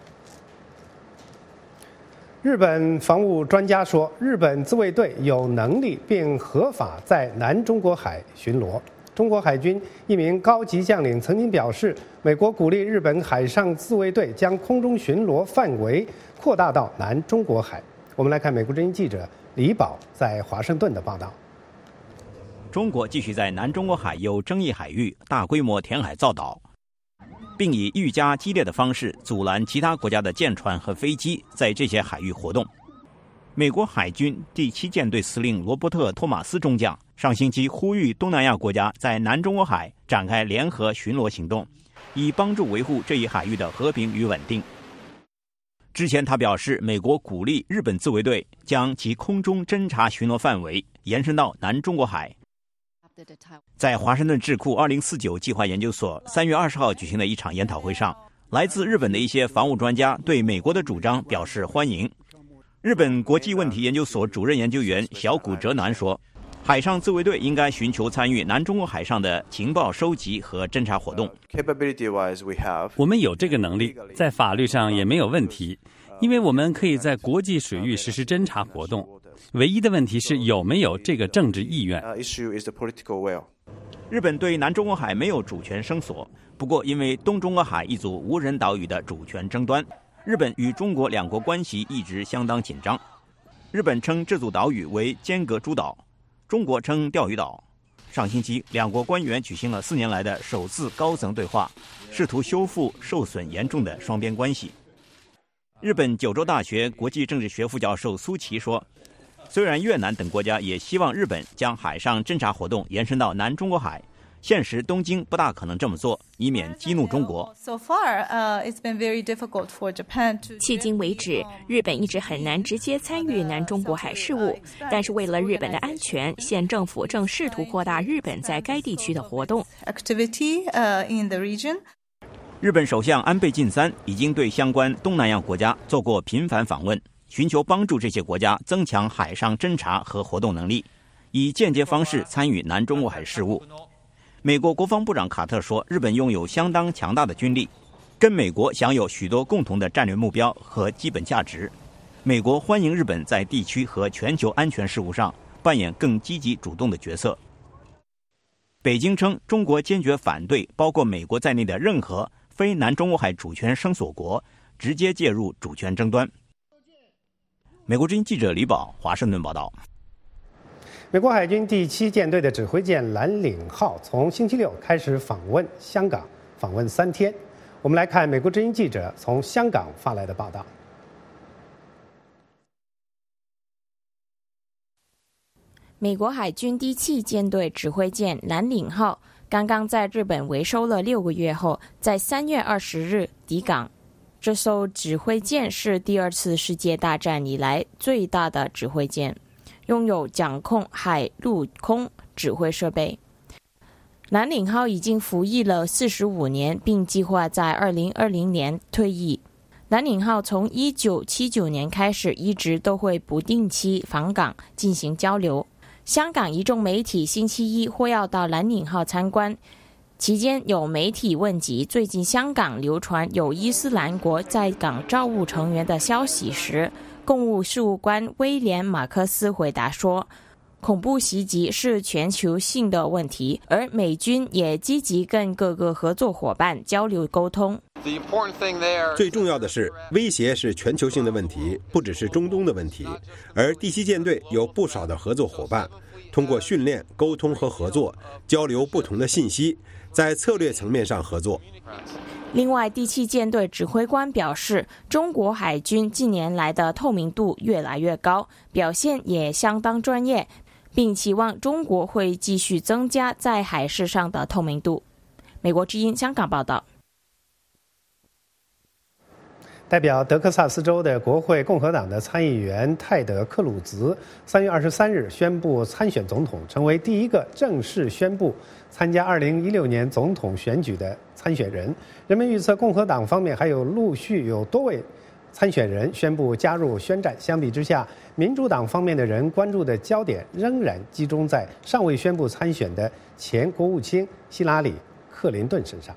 日本防务专家说，日本自卫队有能力并合法在南中国海巡逻。中国海军一名高级将领曾经表示，美国鼓励日本海上自卫队将空中巡逻范围扩大到南中国海。我们来看美国之音记者李宝在华盛顿的报道。 中国继续在南中国海有争议海域大规模填海造岛，并以愈加激烈的方式阻拦其他国家的舰船和飞机在这些海域活动。美国海军第7舰队司令罗伯特·托马斯中将上星期呼吁东南亚国家在南中国海展开联合巡逻行动，以帮助维护这一海域的和平与稳定。之前他表示，美国鼓励日本自卫队将其空中侦察巡逻范围延伸到南中国海。在华盛顿智库2049计划研究所3月20号举行的一场研讨会上，来自日本的一些防务专家对美国的主张表示欢迎。日本国际问题研究所主任研究员小谷哲男说，海上自卫队应该寻求参与南中国海上的情报收集和侦察活动。 我们有这个能力，在法律上也没有问题，因为我们可以在国际水域实施侦察活动。唯一的问题是有没有这个政治意愿。 日本对南中国海没有主权声索，不过因为东中国海一组无人岛屿的主权争端，日本与中国两国关系一直相当紧张。日本称这组岛屿为尖阁诸岛，中国称钓鱼岛。上星期，两国官员举行了4年来的首次高层对话，试图修复受损严重的双边关系。日本九州大学国际政治学副教授苏琪说，虽然越南等国家也希望日本将海上侦察活动延伸到南中国海， 现实东京不大可能这么做，以免激怒中国。 迄今为止，日本一直很难直接参与南中国海事务，但是为了日本的安全，现政府正试图扩大日本在该地区的活动。 日本首相安倍晋三已经对相关东南亚国家做过频繁访问，寻求帮助这些国家增强海上侦察和活动能力，以间接方式参与南中国海事务。美国国防部长卡特说，日本拥有相当强大的军力，跟美国享有许多共同的战略目标和基本价值。美国欢迎日本在地区和全球安全事务上扮演更积极主动的角色。北京称，中国坚决反对包括美国在内的任何非南中国海主权声索国直接介入主权争端。美国之音记者李宝华盛顿报道。 美国海军第7舰队的指挥舰蓝岭号从星期六开始访问香港，访问3天。我们来看美国之音记者从香港发来的报道。 美国海军第7舰队指挥舰蓝岭号刚刚在日本维修了6个月后，在3月20日抵港。这艘指挥舰是第2次世界大战以来最大的指挥舰，拥有掌控海陆空指挥设备。蓝岭号已经服役了45年，并计划在2020年退役。蓝岭号从1979年开始一直都会不定期访港进行交流。香港一众媒体星期一或要到蓝岭号参观，期间有媒体问及最近香港流传有伊斯兰国在港招募成员的消息时，公务事务官威廉·马克思回答说，恐怖袭击是全球性的问题，而美军也积极跟各个合作伙伴交流沟通。 最重要的是，威胁是全球性的问题，不只是中东的问题。而第7舰队有不少的合作伙伴，通过训练、沟通和合作，交流不同的信息，在策略层面上合作。 另外，第7舰队指挥官表示，中国海军近年来的透明度越来越高，表现也相当专业，并期望中国会继续增加在海事上的透明度。美国之音香港报道。 代表德克萨斯州的国会共和党的参议员泰德·克鲁兹3月23日宣布参选总统，成为第一个正式宣布参加2016年总统选举的参选人。人们预测共和党方面还有陆续有多位参选人宣布加入宣战。相比之下，民主党方面的人关注的焦点仍然集中在尚未宣布参选的前国务卿希拉里·克林顿身上。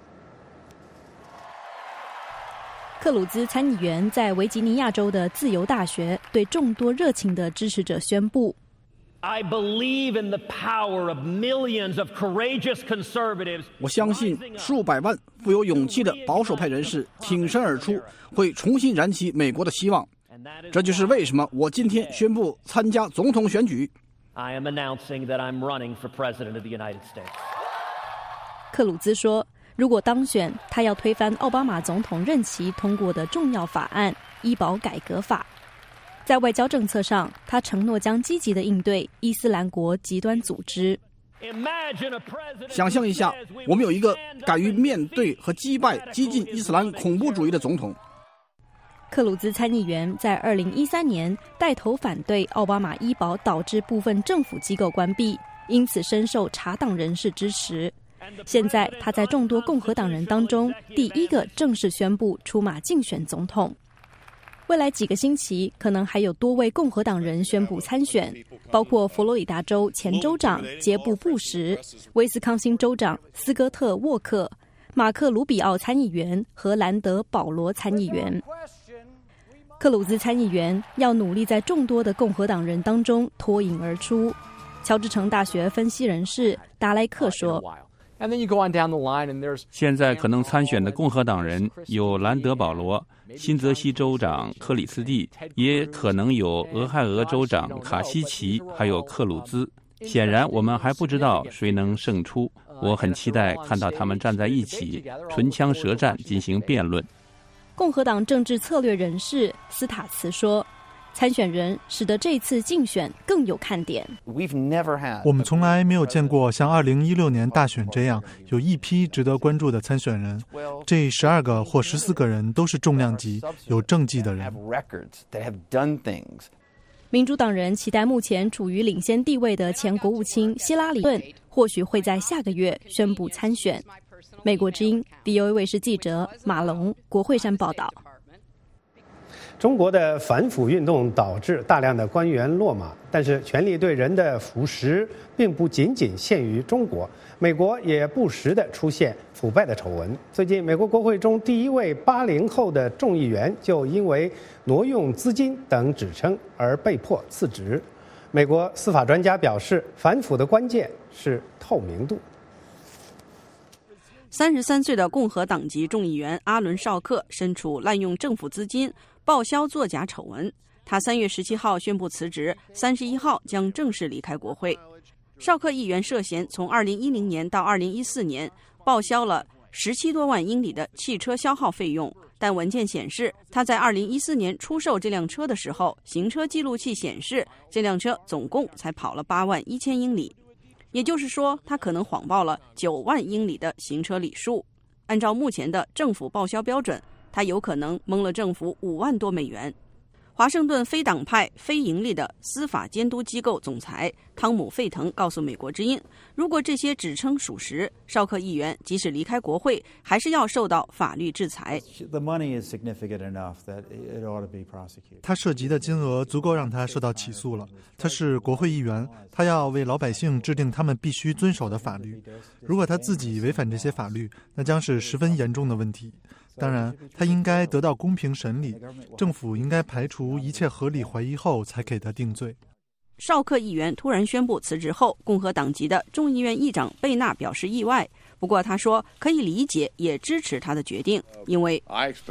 克鲁兹参议员在维吉尼亚州的自由大学对众多热情的支持者宣布， I believe in the power of millions of courageous conservatives. 我相信数百万富有勇气的保守派人士挺身而出，会重新燃起美国的希望。这就是为什么我今天宣布参加总统选举。 I am announcing that I'm running for president of the United States. 克鲁兹说，如果当选，他要推翻奥巴马总统任期通过的重要法案——医保改革法。在外交政策上，他承诺将积极地应对伊斯兰国极端组织。 想象一下，我们有一个敢于面对和击败激进伊斯兰恐怖主义的总统。 克鲁兹参议员在2013年带头反对奥巴马医保导致部分政府机构关闭，因此深受茶党人士支持。现在他在众多共和党人当中第一个正式宣布出马竞选总统。未来几个星期可能还有多位共和党人宣布参选，包括佛罗里达州前州长杰布·布什、威斯康星州长斯科特·沃克、马克·卢比奥参议员和兰德·保罗参议员。克鲁兹参议员要努力在众多的共和党人当中脱颖而出。乔治城大学分析人士达莱克说， 现在可能参选的共和党人有兰德·保罗、新泽西州长克里斯蒂，也可能有俄亥俄州长卡西奇，还有克鲁兹。显然我们还不知道谁能胜出，我很期待看到他们站在一起唇枪舌战进行辩论。 共和党政治策略人士斯塔茨说， 参选人使得这次竞选更有看点。 我们从来没有见过像2016年大选这样有一批值得关注的参选人，这12个或14个人都是重量级、有政绩的人。 民主党人期待目前处于领先地位的前国务卿希拉里·克林顿或许会在下个月宣布参选。美国之音 VOA 卫视记者马龙，国会山报道。 中国的反腐运动导致大量的官员落马，但是权力对人的腐蚀并不仅仅限于中国，美国也不时地出现腐败的丑闻。最近，美国国会中第一位80后的众议员就因为挪用资金等指称而被迫辞职。美国司法专家表示，反腐的关键是透明度。 33岁的共和党籍众议员阿伦·绍克身处滥用政府资金、报销作假丑闻。他3月17号宣布辞职，31号将正式离开国会。绍克议员涉嫌从2010年到2014年报销了17多万英里的汽车消耗费用，但文件显示，他在2014年出售这辆车的时候，行车记录器显示这辆车总共才跑了8万1千英里。也就是说，他可能谎报了9万英里的行车里数。按照目前的政府报销标准，他有可能蒙了政府5万多美元。华盛顿非党派非盈利的司法监督机构总裁汤姆·费腾告诉美国之音，如果这些指称属实，绍克议员即使离开国会，还是要受到法律制裁。 他涉及的金额足够让他受到起诉了。他是国会议员，他要为老百姓制定他们必须遵守的法律。如果他自己违反这些法律，那将是十分严重的问题。当然，他应该得到公平审理，政府应该排除一切合理怀疑后才给他定罪。 绍克议员突然宣布辞职后，共和党籍的众议院议长贝纳表示意外，不过他说可以理解也支持他的决定，因为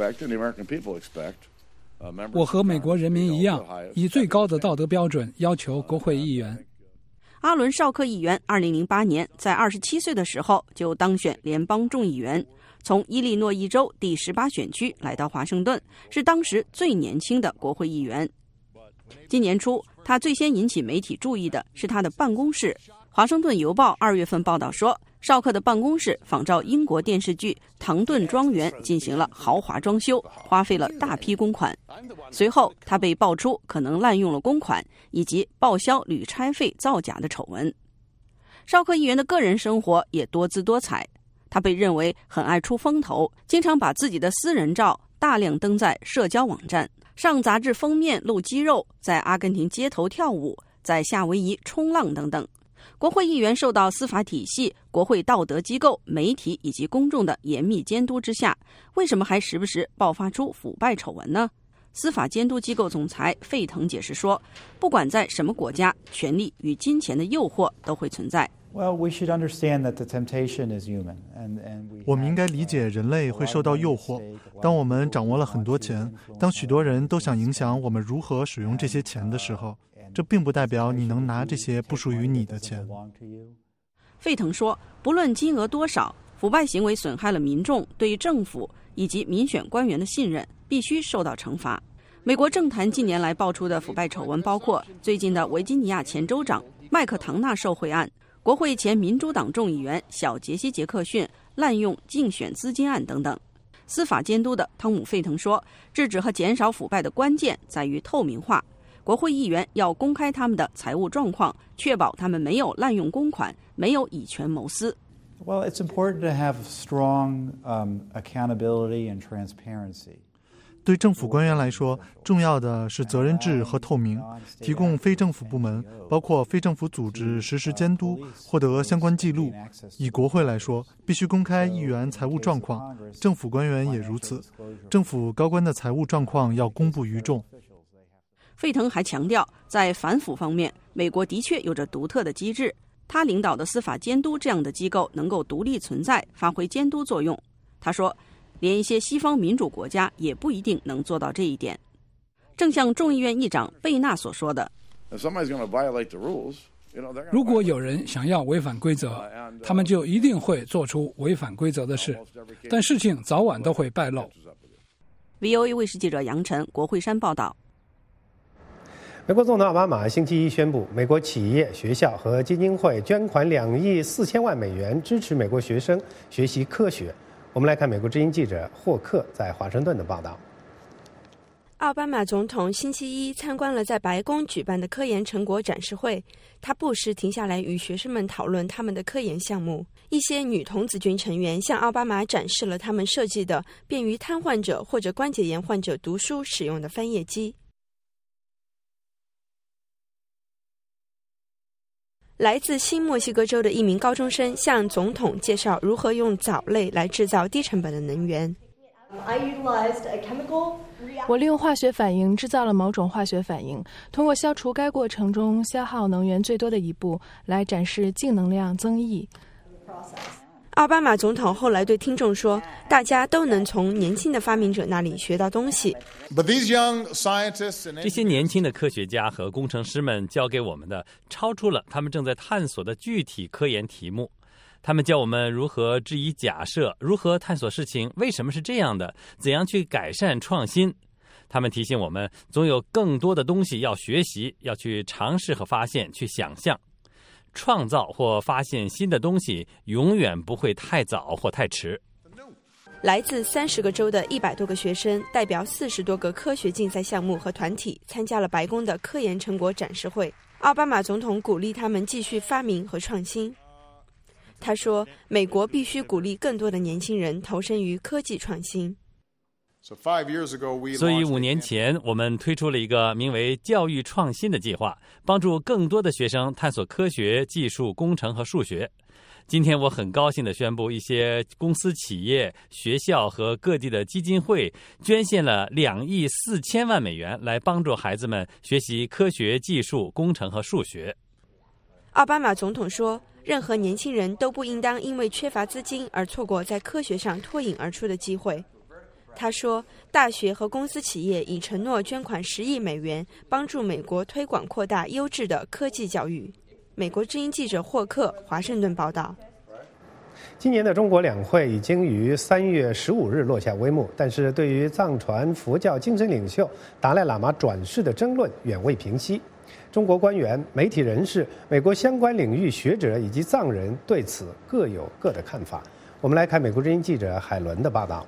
我和美国人民一样，以最高的道德标准要求国会议员。 阿伦·绍克议员2008年在27岁的时候就当选联邦众议员，从伊利诺伊州第18选区来到华盛顿，是当时最年轻的国会议员。今年初，他最先引起媒体注意的是他的办公室。华盛顿邮报2月份报道说，绍克的办公室仿照英国电视剧《唐顿庄园》进行了豪华装修，花费了大批公款。随后，他被爆出可能滥用了公款以及报销旅差费造假的丑闻。绍克议员的个人生活也多姿多彩，他被认为很爱出风头，经常把自己的私人照大量登在社交网站，上杂志封面露肌肉，在阿根廷街头跳舞，在夏威夷冲浪等等。国会议员受到司法体系、国会道德机构、媒体以及公众的严密监督之下，为什么还时不时爆发出腐败丑闻呢？司法监督机构总裁费腾解释说，不管在什么国家，权力与金钱的诱惑都会存在。 我们应该理解人类会受到诱惑。当我们掌握了很多钱，当许多人都想影响我们如何使用这些钱的时候，这并不代表你能拿这些不属于你的钱。 费腾说，不论金额多少，腐败行为损害了民众对政府以及民选官员的信任，必须受到惩罚。美国政坛近年来爆出的腐败丑闻包括最近的维吉尼亚前州长麦克唐纳受贿案、国会前民主党众议员小杰西·杰克逊滥用竞选资金案等等。司法监督的汤姆·费腾说，制止和减少腐败的关键在于透明化。国会议员要公开他们的财务状况，确保他们没有滥用公款，没有以权谋私。 Well, it's important to have strong accountability and transparency. 对政府官员来说，重要的是责任制和透明，提供非政府部门，包括非政府组织实施监督，获得相关记录。以国会来说，必须公开议员财务状况，政府官员也如此。政府高官的财务状况要公布于众。 费腾还强调，在反腐方面，美国的确有着独特的机制。他领导的司法监督这样的机构能够独立存在，发挥监督作用。他说，连一些西方民主国家也不一定能做到这一点。正像众议院议长贝纳所说的， 如果有人想要违反规则，他们就一定会做出违反规则的事，但事情早晚都会败露。 VOA 卫视记者杨晨、国会山报道。 美国总统奥巴马星期一宣布，美国企业、学校和基金会捐款2亿4千万美元，支持美国学生学习科学。我们来看美国之音记者霍克在华盛顿的报道。 奥巴马总统星期一参观了在白宫举办的科研成果展示会，他不时停下来与学生们讨论他们的科研项目。一些女童子军成员向奥巴马展示了他们设计的便于瘫痪者或者关节炎患者读书使用的翻页机。来自新墨西哥州的一名高中生向总统介绍如何用藻类来制造低成本的能源。 我利用化学反应制造了某种化学反应，通过消除该过程中消耗能源最多的一步来展示净能量增益。 奥巴马总统后来对听众说，大家都能从年轻的发明者那里学到东西。 这些年轻的科学家和工程师们教给我们的，超出了他们正在探索的具体科研题目。他们教我们如何质疑假设，如何探索事情为什么是这样的，怎样去改善创新。他们提醒我们，总有更多的东西要学习，要去尝试和发现，去想象。创造或发现新的东西永远不会太早或太迟。 来自30个州的100多个学生，代表40多个科学竞赛项目和团体，参加了白宫的科研成果展示会。奥巴马总统鼓励他们继续发明和创新。他说，美国必须鼓励更多的年轻人投身于科技创新。 所以5年前，我们推出了一个名为教育创新的计划，帮助更多的学生探索科学、技术、工程和数学。今天我很高兴地宣布，一些公司、企业、学校和各地的基金会捐献了2亿4千万美元，来帮助孩子们学习科学、技术、工程和数学。 奥巴马总统说，任何年轻人都不应当因为缺乏资金而错过在科学上脱颖而出的机会。他说，大学和公司企业已承诺捐款10亿美元，帮助美国推广扩大优质的科技教育。美国之音记者霍克，华盛顿报道。 今年的中国两会已经于3月15日落下帷幕，但是对于藏传佛教精神领袖达赖喇嘛转世的争论远未平息。中国官员、媒体人士、美国相关领域学者以及藏人对此各有各的看法。我们来看美国之音记者海伦的报道。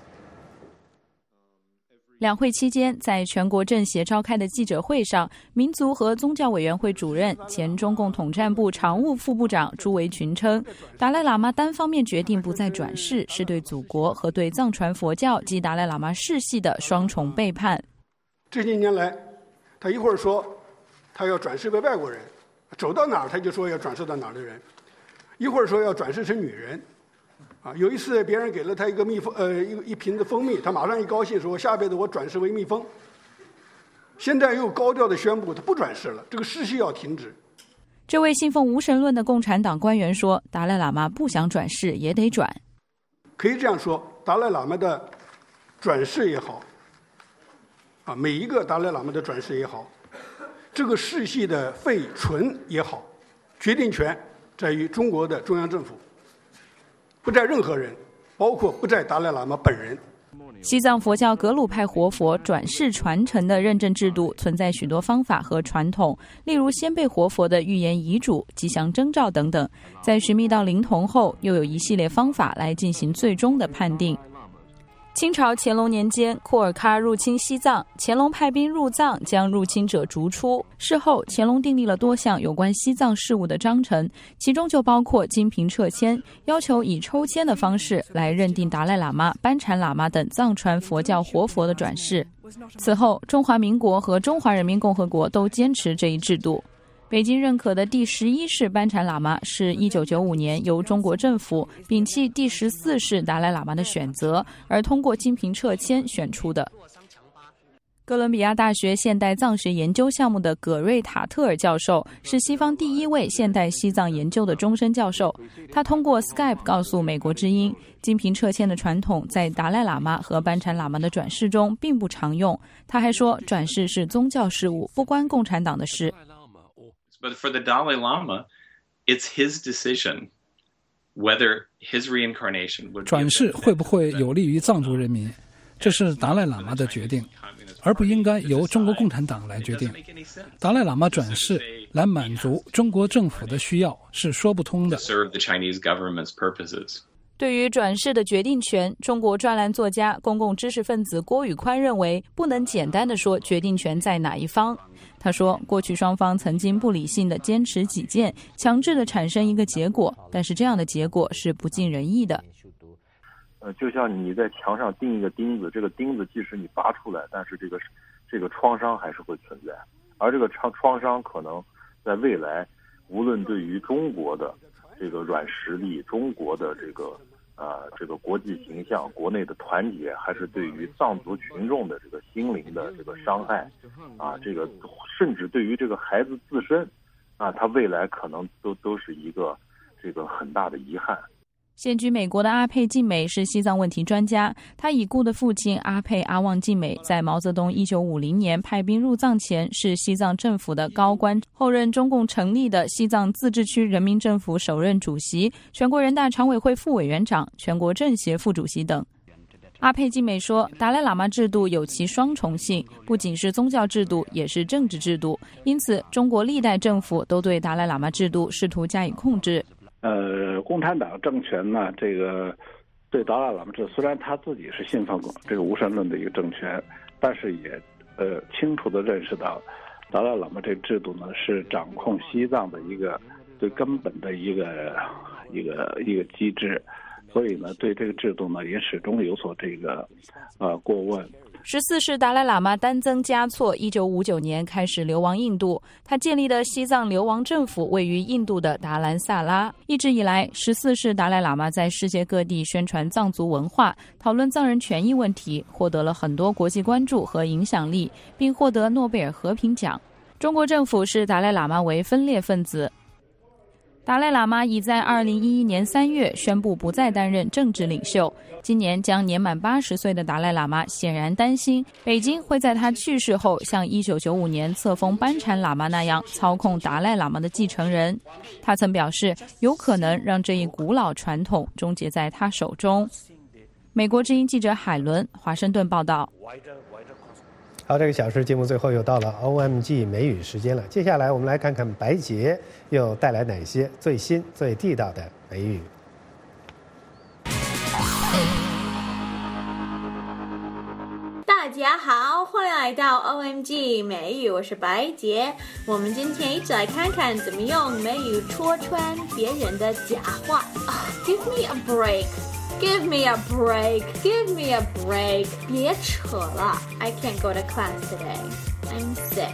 两会期间，在全国政协召开的记者会上，民族和宗教委员会主任、前中共统战部常务副部长朱维群称，达赖喇嘛单方面决定不再转世，是对祖国和对藏传佛教及达赖喇嘛世系的双重背叛。 这些年来，他一会儿说他要转世为外国人，走到哪儿他就说要转世到哪儿的人，一会儿说要转世成女人。有一次别人给了他一个蜜蜂，一瓶子蜂蜜，他马上一高兴说：“下辈子我转世为蜜蜂。”现在又高调的宣布他不转世了，这个世系要停止。 这位信奉无神论的共产党官员说：“达赖喇嘛不想转世也得转。” 可以这样说，达赖喇嘛的转世也好，每一个达赖喇嘛的转世也好，这个世系的废存也好，决定权在于中国的中央政府。不在任何人，包括不在达赖喇嘛本人。 西藏佛教格鲁派活佛转世传承的认证制度存在许多方法和传统，例如先辈活佛的预言遗嘱、吉祥征兆等等，在寻觅到灵童后，又有一系列方法来进行最终的判定。清朝乾隆年间，库尔喀入侵西藏，乾隆派兵入藏，将入侵者逐出。事后，乾隆订立了多项有关西藏事务的章程，其中就包括金瓶撤迁，要求以抽签的方式来认定达赖喇嘛、班禅喇嘛等藏传佛教活佛的转世。此后，中华民国和中华人民共和国都坚持这一制度。北京认可的第11世班禅喇嘛是1995年由中国政府摒弃第14世达赖喇嘛的选择，而通过金瓶撤迁选出的。哥伦比亚大学现代藏学研究项目的葛瑞塔特尔教授是西方第一位现代西藏研究的终身教授。他通过 Skype 告诉美国之音，金瓶撤迁的传统在达赖喇嘛和班禅喇嘛的转世中并不常用。他还说，转世是宗教事务，不关共产党的事。 But for the Dalai Lama, it's his decision whether his reincarnation would be 转世会不会有利于藏族人民？ 这是达赖喇嘛的决定，而不应该由中国共产党来决定。达赖喇嘛转世来满足中国政府的需要是说不通的。 对于转世的决定权，中国专栏作家、公共知识分子郭宇宽认为，不能简单地说决定权在哪一方。他说，过去双方曾经不理性地坚持己见，强制地产生一个结果，但是这样的结果是不尽人意的。 就像你在墙上钉一个钉子，这个钉子即使你拔出来，但是这个创伤还是会存在，而这个创伤可能在未来，无论对于中国的这个软实力，中国的这个国际形象，国内的团结，还是对于藏族群众的这个心灵的这个伤害，这个甚至对于这个孩子自身，他未来可能都是一个这个很大的遗憾。 现居美国的阿佩静美是西藏问题专家，他已故的父亲阿佩阿旺静美在毛泽东1950年派兵入藏前是西藏政府的高官，后任中共成立的西藏自治区人民政府首任主席、全国人大常委会副委员长、全国政协副主席等。阿佩静美说，达赖喇嘛制度有其双重性，不仅是宗教制度，也是政治制度，因此中国历代政府都对达赖喇嘛制度试图加以控制。 共产党政权呢，这个对达赖喇嘛制，虽然他自己是信奉这个无神论的一个政权，但是也清楚地认识到，达赖喇嘛这个制度呢是掌控西藏的一个最根本的一个机制，所以呢，对这个制度呢也始终有所这个过问。 14世达赖喇嘛丹增嘉措1959年开始流亡印度，他建立的西藏流亡政府位于印度的达兰萨拉。一直以来，14世达赖喇嘛在世界各地宣传藏族文化，讨论藏人权益问题，获得了很多国际关注和影响力，并获得诺贝尔和平奖。中国政府视达赖喇嘛为分裂分子。达赖喇嘛已在2011年3月宣布不再担任政治领袖。今年将年满80岁的达赖喇嘛显然担心，北京会在他去世后像1995年册封班禅喇嘛那样操控达赖喇嘛的继承人。他曾表示，有可能让这一古老传统终结在他手中。美国之音记者海伦，华盛顿报道。 好，这个小时节目最后又到了 OMG 美语时间了。接下来我们来看看白洁又带来哪些最新最地道的美语。 大家好，欢迎来到 OMG 美语，我是白洁。我们今天一起来看看怎么用美语戳穿别人的假话。Give me a break.Give me a break. Give me a break. 别扯了 I can't go to class today. I'm sick.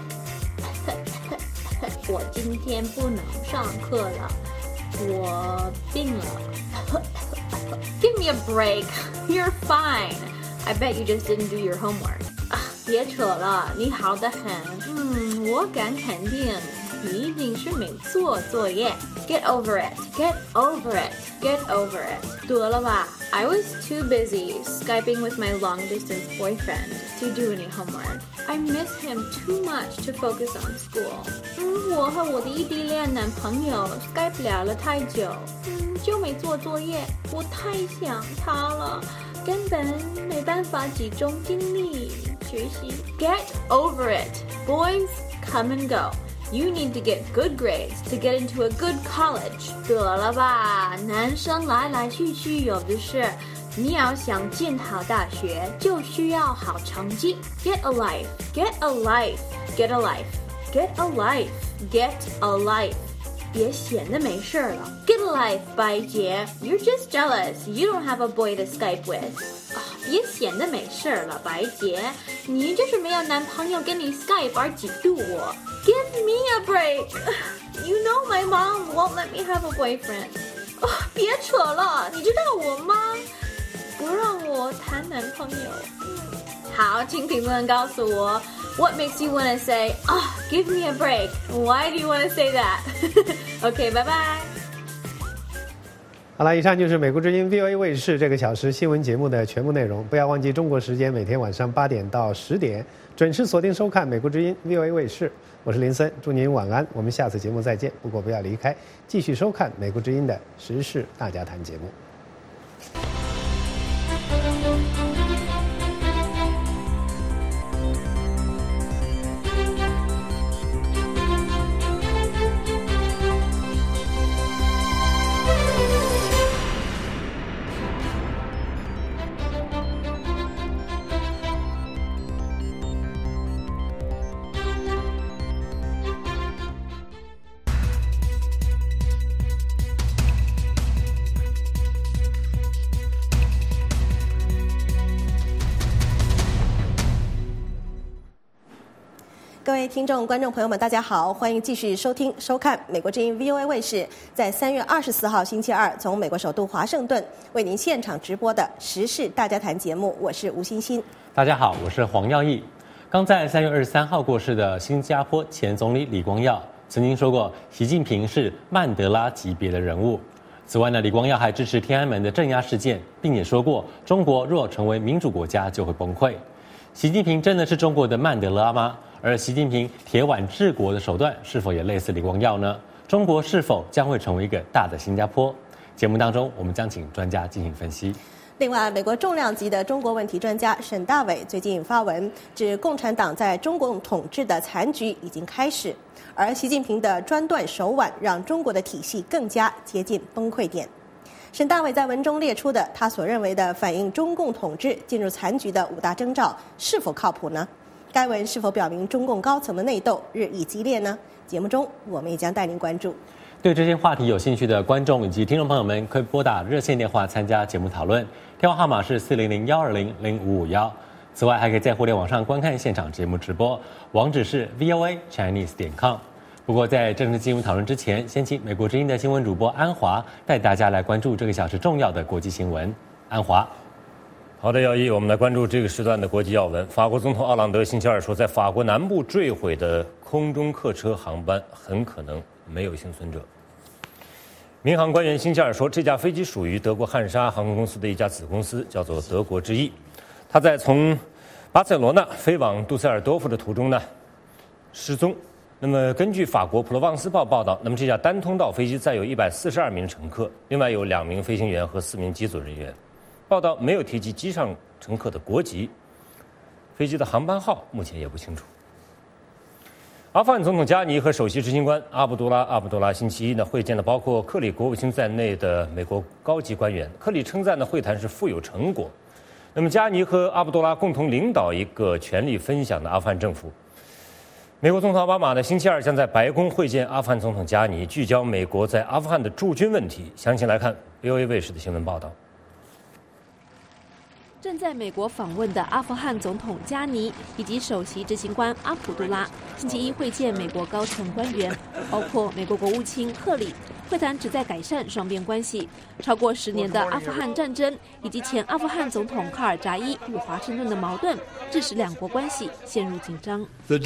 我今天不能上课了，我病了。Give me a break. You're fine. I bet you just didn't do your homework. 别扯了，你好得很。我敢肯定你一定是没做作业。Get over it. Get over it. Get over it. 得了吧 I was too busy Skyping with my long-distance boyfriend to do any homework. I miss him too much to focus on school. 我和我的异地恋男朋友 Skype 聊了太久，就没做作业。我太想他了，根本没办法集中精力学习。Get over it. Boys, come and go.You need to get good grades to get into a good college. 得了吧，男生来来去去有的是，你要想进好大学，就需要好成绩。Get a life, get a life, get a life, get a life, get a life. 别闲得没事了。Get a life, 白洁 You're just jealous. You don't have a boy to Skype with.别闲得没事了，白洁，你就是没有男朋友跟你 Skype 而嫉妒我。Give me a break. You know my mom won't let me have a boyfriend. 别扯了，你知道我妈不让我谈男朋友。好，请评论告诉我 What makes you want to say, give me a break. Why do you want to say that? OK, 拜拜。 好了，以上就是美国之音 VOA 卫视这个小时新闻节目的全部内容。不要忘记中国时间每天晚上8点到10点准时锁定收看美国之音 VOA 卫视。我是林森，祝您晚安，我们下次节目再见。不过不要离开，继续收看美国之音的时事大家谈节目。 各位听众、观众朋友们，大家好，欢迎继续收听、收看美国之音 VOA 卫视在3月24号星期二从美国首都华盛顿为您现场直播的时事大家谈节目，我是吴欣欣。 大家好，我是黄耀义。刚在3月23号过世的新加坡前总理李光耀曾经说过，习近平是曼德拉级别的人物。此外呢，李光耀还支持天安门的镇压事件，并也说过，中国若成为民主国家就会崩溃。习近平真的是中国的曼德拉吗？而习近平铁腕治国的手段是否也类似李光耀呢？中国是否将会成为一个大的新加坡？节目当中，我们将请专家进行分析。 另外，美国重量级的中国问题专家沈大伟最近发文指，共产党在中共统治的残局已经开始，而习近平的专断手腕让中国的体系更加接近崩溃点。沈大伟在文中列出的他所认为的反映中共统治进入残局的5大征兆是否靠谱呢？该文是否表明中共高层的内斗日益激烈呢？节目中我们也将带您关注。 对这些话题有兴趣的观众以及听众朋友们，可以拨打热线电话参加节目讨论，电话号码是400-120-0551。此外，还可以在互联网上观看现场节目直播，网址是 voachinese.com。不过，在正式进入讨论之前，先请美国之音的新闻主播安华带大家来关注这个小时重要的国际新闻。安华。 好的，耀一，我们来关注这个时段的国际要闻。法国总统奥朗德星期二说，在法国南部坠毁的空中客车航班很可能没有幸存者。民航官员星期二说，这架飞机属于德国汉莎航空公司的一家子公司，叫做德国之翼。它在从巴塞罗那飞往杜塞尔多夫的途中呢失踪。那么根据法国普罗旺斯报报道，那么这架单通道飞机载有142名乘客，另外有2名飞行员和4名机组人员。报道没有提及机上乘客的国籍，飞机的航班号目前也不清楚。阿富汗总统加尼和首席执行官阿卜杜拉星期一呢会见了包括克里国务卿在内的美国高级官员。克里称赞的会谈是富有成果。那么加尼和阿卜杜拉共同领导一个权力分享的阿富汗政府。美国总统奥巴马呢星期二将在白宫会见阿富汗总统加尼，聚焦美国在阿富汗的驻军问题。详情来看 VOA 卫视的新闻报道。 正在美国访问的阿富汗总统加尼以及首席执行官阿卜杜拉星期一会见美国高层官员，包括美国国务卿克里。会谈旨在改善双边关系。超过10年的阿富汗战争以及前阿富汗总统卡尔扎伊与华盛顿的矛盾，致使两国关系陷入紧张。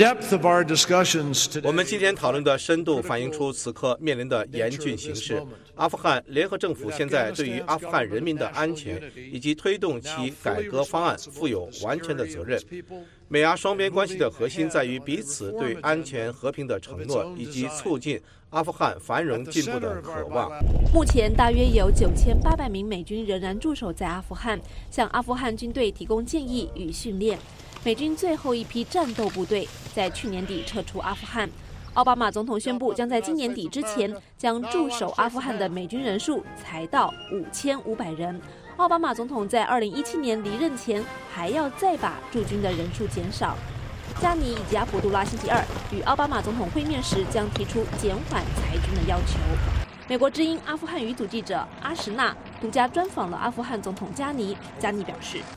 我们今天讨论的深度反映出此刻面临的严峻形势。阿富汗联合政府现在对于阿富汗人民的安全以及推动其改革方案负有完全的责任。美阿双边关系的核心在于彼此对安全和平的承诺，以及促进阿富汗繁荣进步的渴望。 目前大约有9800名美军仍然驻守在阿富汗，向阿富汗军队提供建议与训练。美军最后一批战斗部队在去年底撤出阿富汗。奥巴马总统宣布，将在今年底之前将驻守阿富汗的美军人数裁到5500人。奥巴马总统在2017年离任前，还要再把驻军的人数减少。加尼以及阿卜杜拉星期二与奥巴马总统会面时，将提出减缓裁军的要求。美国之音阿富汗语组记者阿什纳独家专访了阿富汗总统加尼。加尼表示，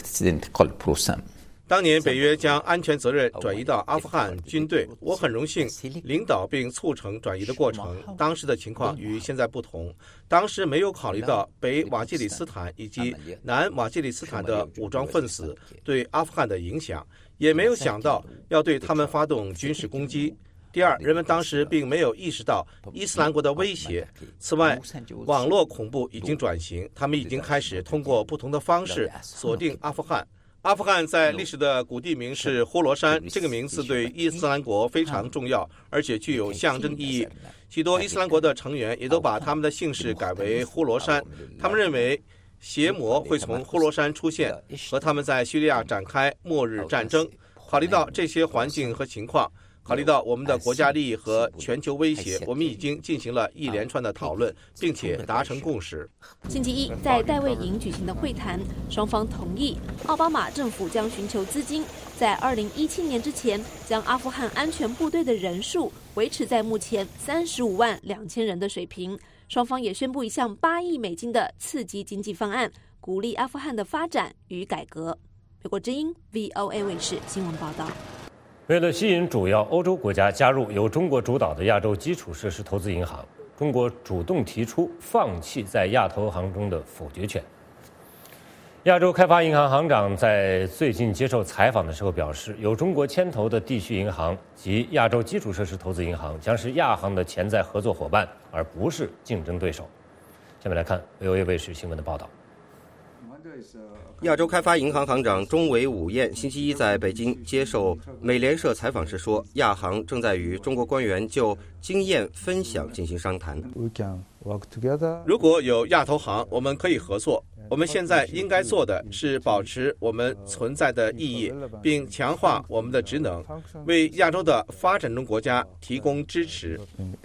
当年北约将安全责任转移到阿富汗军队，我很荣幸领导并促成转移的过程。当时的情况与现在不同，当时没有考虑到北瓦基里斯坦以及南瓦基里斯坦的武装分子对阿富汗的影响，也没有想到要对他们发动军事攻击。第二，人们当时并没有意识到伊斯兰国的威胁。此外，网络恐怖已经转型，他们已经开始通过不同的方式锁定阿富汗。阿富汗在历史的古地名是呼罗珊，这个名字对伊斯兰国非常重要，而且具有象征意义。许多伊斯兰国的成员也都把他们的姓氏改为呼罗珊，他们认为邪魔会从呼罗珊出现，和他们在叙利亚展开末日战争。考虑到这些环境和情况，考虑到我们的国家利益和全球威胁，我们已经进行了一连串的讨论，并且达成共识。 星期一在戴维营举行的会谈，双方同意奥巴马政府将寻求资金，在2017年之前将阿富汗安全部队的人数维持在目前35万2000人的水平。双方也宣布一项8亿美金的刺激经济方案，鼓励阿富汗的发展与改革。美国之音 VOA 卫视新闻报道。 为了吸引主要欧洲国家加入由中国主导的亚洲基础设施投资银行，中国主动提出放弃在亚投行中的否决权。亚洲开发银行行长在最近接受采访的时候表示，由中国牵头的地区银行及亚洲基础设施投资银行将是亚行的潜在合作伙伴，而不是竞争对手。下面来看 VOA 卫视新闻的报道。 亚洲开发银行行长中维武彦星期一在北京接受美联社采访时说，亚行正在与中国官员就经验分享进行商谈。 如果有亚投行，我们可以合作。我们现在应该做的是保持我们存在的意义，并强化我们的职能，为亚洲的发展中国家提供支持。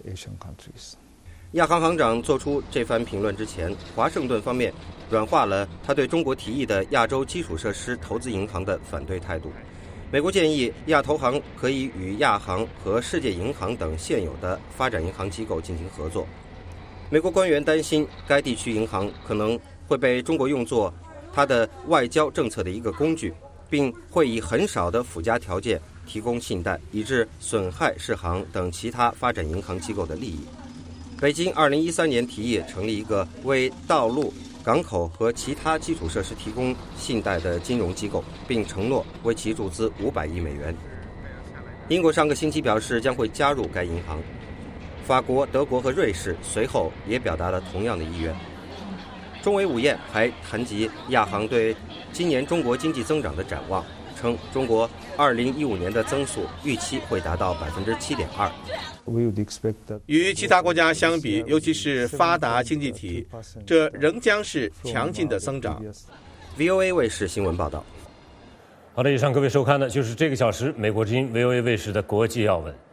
亚行行长做出这番评论之前，华盛顿方面软化了他对中国提议的亚洲基础设施投资银行的反对态度。美国建议亚投行可以与亚行和世界银行等现有的发展银行机构进行合作。美国官员担心该地区银行可能会被中国用作它的外交政策的一个工具，并会以很少的附加条件提供信贷，以致损害世行等其他发展银行机构的利益。北京2013年提议成立一个为道路、港口和其他基础设施提供信贷的金融机构，并承诺为其注资500亿美元。英国上个星期表示将会加入该银行，法国、德国和瑞士随后也表达了同样的意愿。中维武彦还谈及亚行对今年中国经济增长的展望，称中国2015年的增速预期会达到7.2%。 与其他国家相比，尤其是发达经济体，这仍将是强劲的增长。 VOA 卫视新闻报道。 好的，以上各位收看的就是这个小时美国之音 VOA 卫视的国际要闻。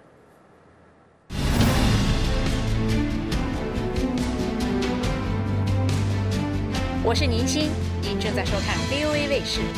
我是宁鑫，您正在收看 VOA 卫视。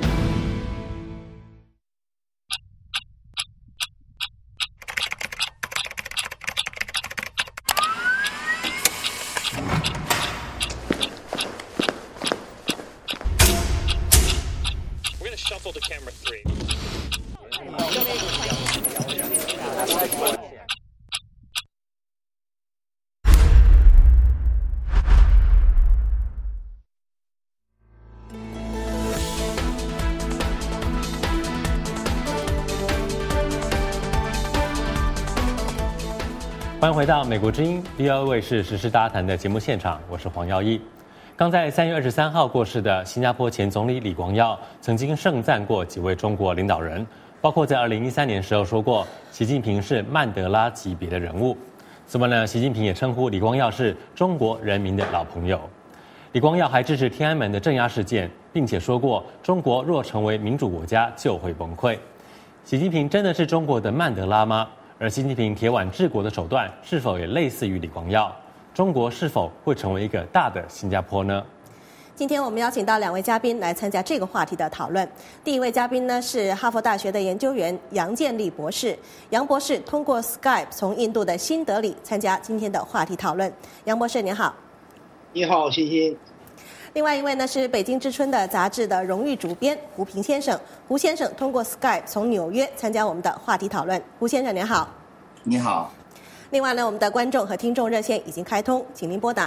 欢迎回到美国之音 VOA 卫视时事大谈的节目现场，我是黄耀一。刚在3月23号过世的新加坡前总理李光耀，曾经盛赞过几位中国领导人，包括在2013年时候说过习近平是曼德拉级别的人物。此外呢，习近平也称呼李光耀是中国人民的老朋友。李光耀还支持天安门的镇压事件，并且说过中国若成为民主国家就会崩溃。习近平真的是中国的曼德拉吗？而习近平铁腕治国的手段是否也类似于李光耀？中国是否会成为一个大的新加坡呢？ 今天我们邀请到2位嘉宾来参加这个话题的讨论。第一位嘉宾呢是哈佛大学的研究员杨建立博士。杨博士通过 Skype 从印度的新德里参加今天的话题讨论。杨博士您好。 你好，欣欣。 另外一位呢是北京之春的杂志的荣誉主编胡平先生。胡先生通过 Skype 从纽约参加我们的话题讨论。胡先生您好。 你好。 另外呢，我们的观众和听众热线已经开通，请您拨打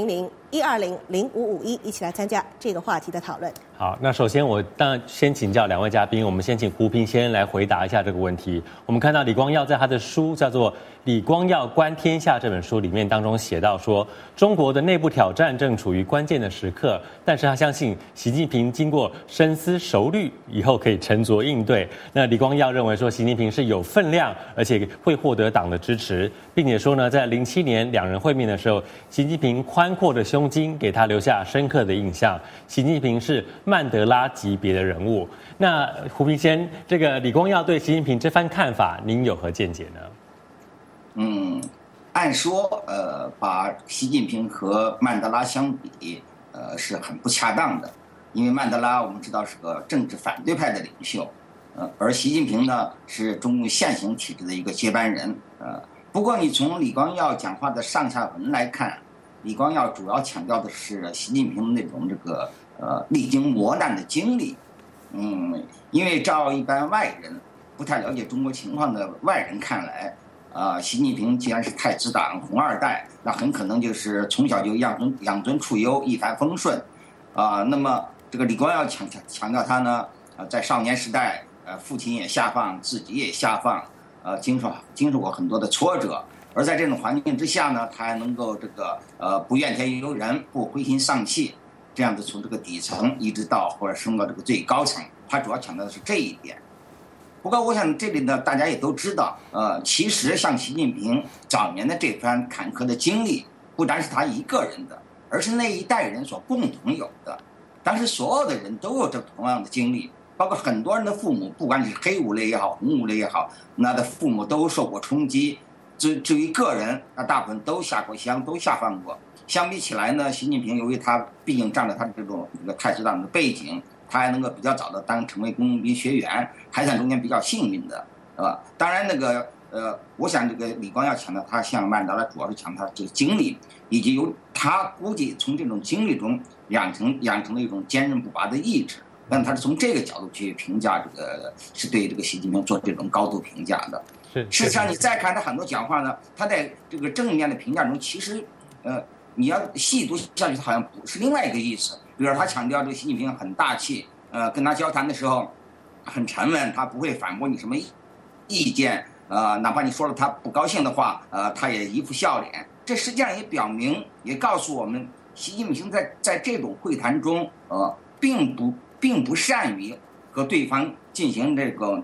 400-120-0551，一起来参加这个话题的讨论。 好，那首先我当然先请教2位嘉宾，我们先请胡平先来回答一下这个问题。我们看到李光耀在他的书叫做《李光耀观天下》这本书里面当中写到说，中国的内部挑战正处于关键的时刻，但是他相信习近平经过深思熟虑以后可以沉着应对。那李光耀认为说，习近平是有分量，而且会获得党的支持，并且说呢，在07年2人会面的时候，习近平宽阔的胸襟给他留下深刻的印象。习近平是曼德拉级别的人物。那胡平先，这个李光耀对习近平这番看法，您有何见解呢？ 按说把习近平和曼德拉相比，是很不恰当的，因为曼德拉我们知道是个政治反对派的领袖，而习近平呢是中共现行体制的一个接班人，不过你从李光耀讲话的上下文来看，李光耀主要强调的是习近平那种这个历经磨难的经历，因为照一般外人， 不太了解中国情况的外人看来，习近平既然是太子党红二代，那很可能就是从小就养尊处优，一帆风顺。那么这个李光耀强调他呢，在少年时代，父亲也下放，自己也下放，经受过很多的挫折。而在这种环境之下呢，他还能够不怨天尤人，不灰心丧气，这样子从这个底层一直到或者升到这个最高层，他主要强调的是这一点。不过我想这里呢，大家也都知道，其实像习近平早年的这番坎坷的经历，不单是他一个人的，而是那一代人所共同有的。当时所有的人都有这同样的经历，包括很多人的父母，不管你是黑五类也好，红五类也好，那的父母都受过冲击。至于个人，那大部分都下过乡，都下放过。相比起来呢，习近平由于他毕竟占了他这个太子党的背景，他还能够比较早的成为工农兵学员，还算中间比较幸运的，当然我想这个李光耀强调他像曼德拉主要是强调他这个经历，以及由他估计从这种经历中养成了一种坚韧不拔的意志。但他是从这个角度去评价是对这个习近平做这种高度评价的。事实上，你再看他很多讲话呢，他在这个正面的评价中，其实你要细读下去，他好像不是另外一个意思。比如说，他强调这个习近平很大气，跟他交谈的时候很沉稳，他不会反驳你什么意见，哪怕你说了他不高兴的话，他也一副笑脸。这实际上也表明，也告诉我们，习近平在这种会谈中，并不善于和对方进行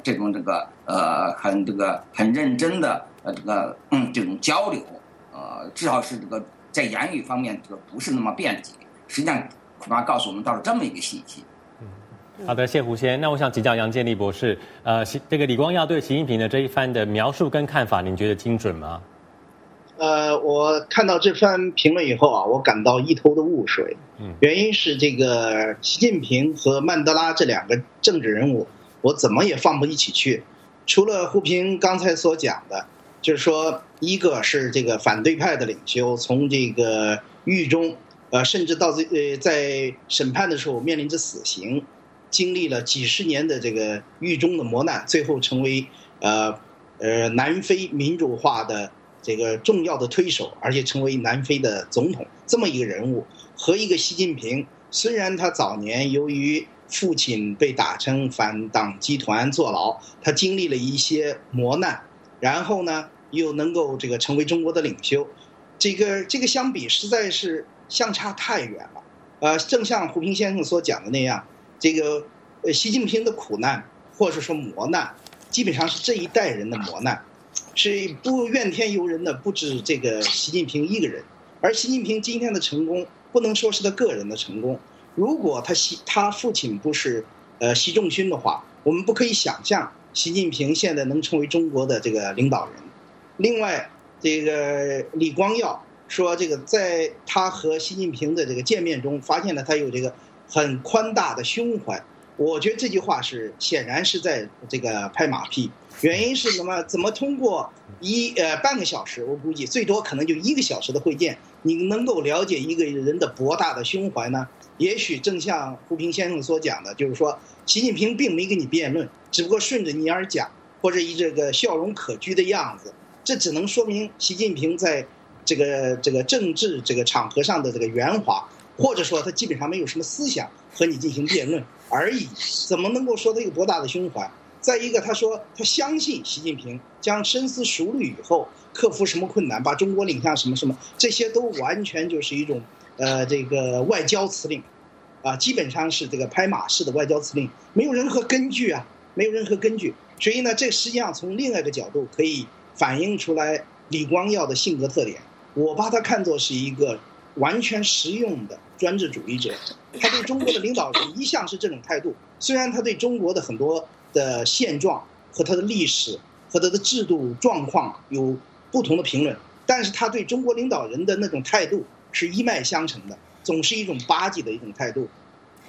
很认真的这种交流，至少是在言语方面不是那么便捷。实际上恐怕告诉我们到了这么一个信息。 好的，谢胡先。那我想请教杨建立博士，这个李光耀对习近平的这一番的描述跟看法，您觉得精准吗？ 我看到这番评论以后啊，我感到一头的雾水。原因是这个习近平和曼德拉这两个政治人物，我怎么也放不一起去。除了胡平刚才所讲的，就是说，一个是这个反对派的领袖，从这个狱中，甚至到在审判的时候面临着死刑，经历了几十年的这个狱中的磨难，最后成为南非民主化的这个重要的推手，而且成为南非的总统，这么一个人物，和一个习近平，虽然他早年由于父亲被打成反党集团坐牢，他经历了一些磨难，然后呢又能够成为中国的领袖，这个相比实在是相差太远了。正像胡平先生所讲的那样，这个习近平的苦难或者说磨难，基本上是这一代人的磨难，是不怨天尤人的，不止这个习近平一个人。而习近平今天的成功，不能说是他个人的成功。如果他父亲不是习仲勋的话，我们不可以想象习近平现在能成为中国的这个领导人。另外，这个李光耀说，在他和习近平的这个见面中，发现了他有这个很宽大的胸怀。我觉得这句话显然是在拍马屁。原因是什么？怎么通过半个小时，我估计最多可能就1个小时的会见，你能够了解一个人的博大的胸怀呢？也许正像胡平先生所讲的，就是说习近平并没跟你辩论，只不过顺着你而讲，或者以这个笑容可掬的样子，这只能说明习近平在这个政治场合上的圆滑，或者说他基本上没有什么思想和你进行辩论而已。怎么能够说他一个博大的胸怀？再一个，他说他相信习近平将深思熟虑以后克服什么困难，把中国领向什么什么，这些都完全就是一种外交辞令，基本上是拍马式的外交辞令，没有任何根据啊，没有任何根据。所以呢，这实际上从另外一个角度可以反映出来李光耀的性格特点。我把他看作是一个完全实用的专制主义者，他对中国的领导人一向是这种态度。虽然他对中国的很多的现状和他的历史和他的制度状况有不同的评论，但是他对中国领导人的那种态度是一脉相承的，总是一种巴结的一种态度。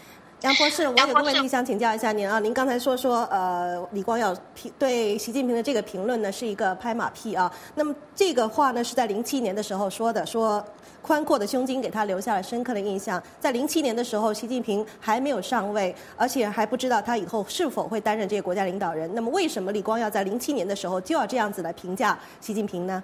杨博士，我有个问题想请教一下您啊。您刚才说李光耀对习近平的这个评论呢是一个拍马屁啊。那么这个话呢是在07年的时候说的，说宽阔的胸襟给他留下了深刻的印象。在07年的时候，习近平还没有上位，而且还不知道他以后是否会担任这个国家领导人。那么为什么李光耀在07年的时候就要这样子来评价习近平呢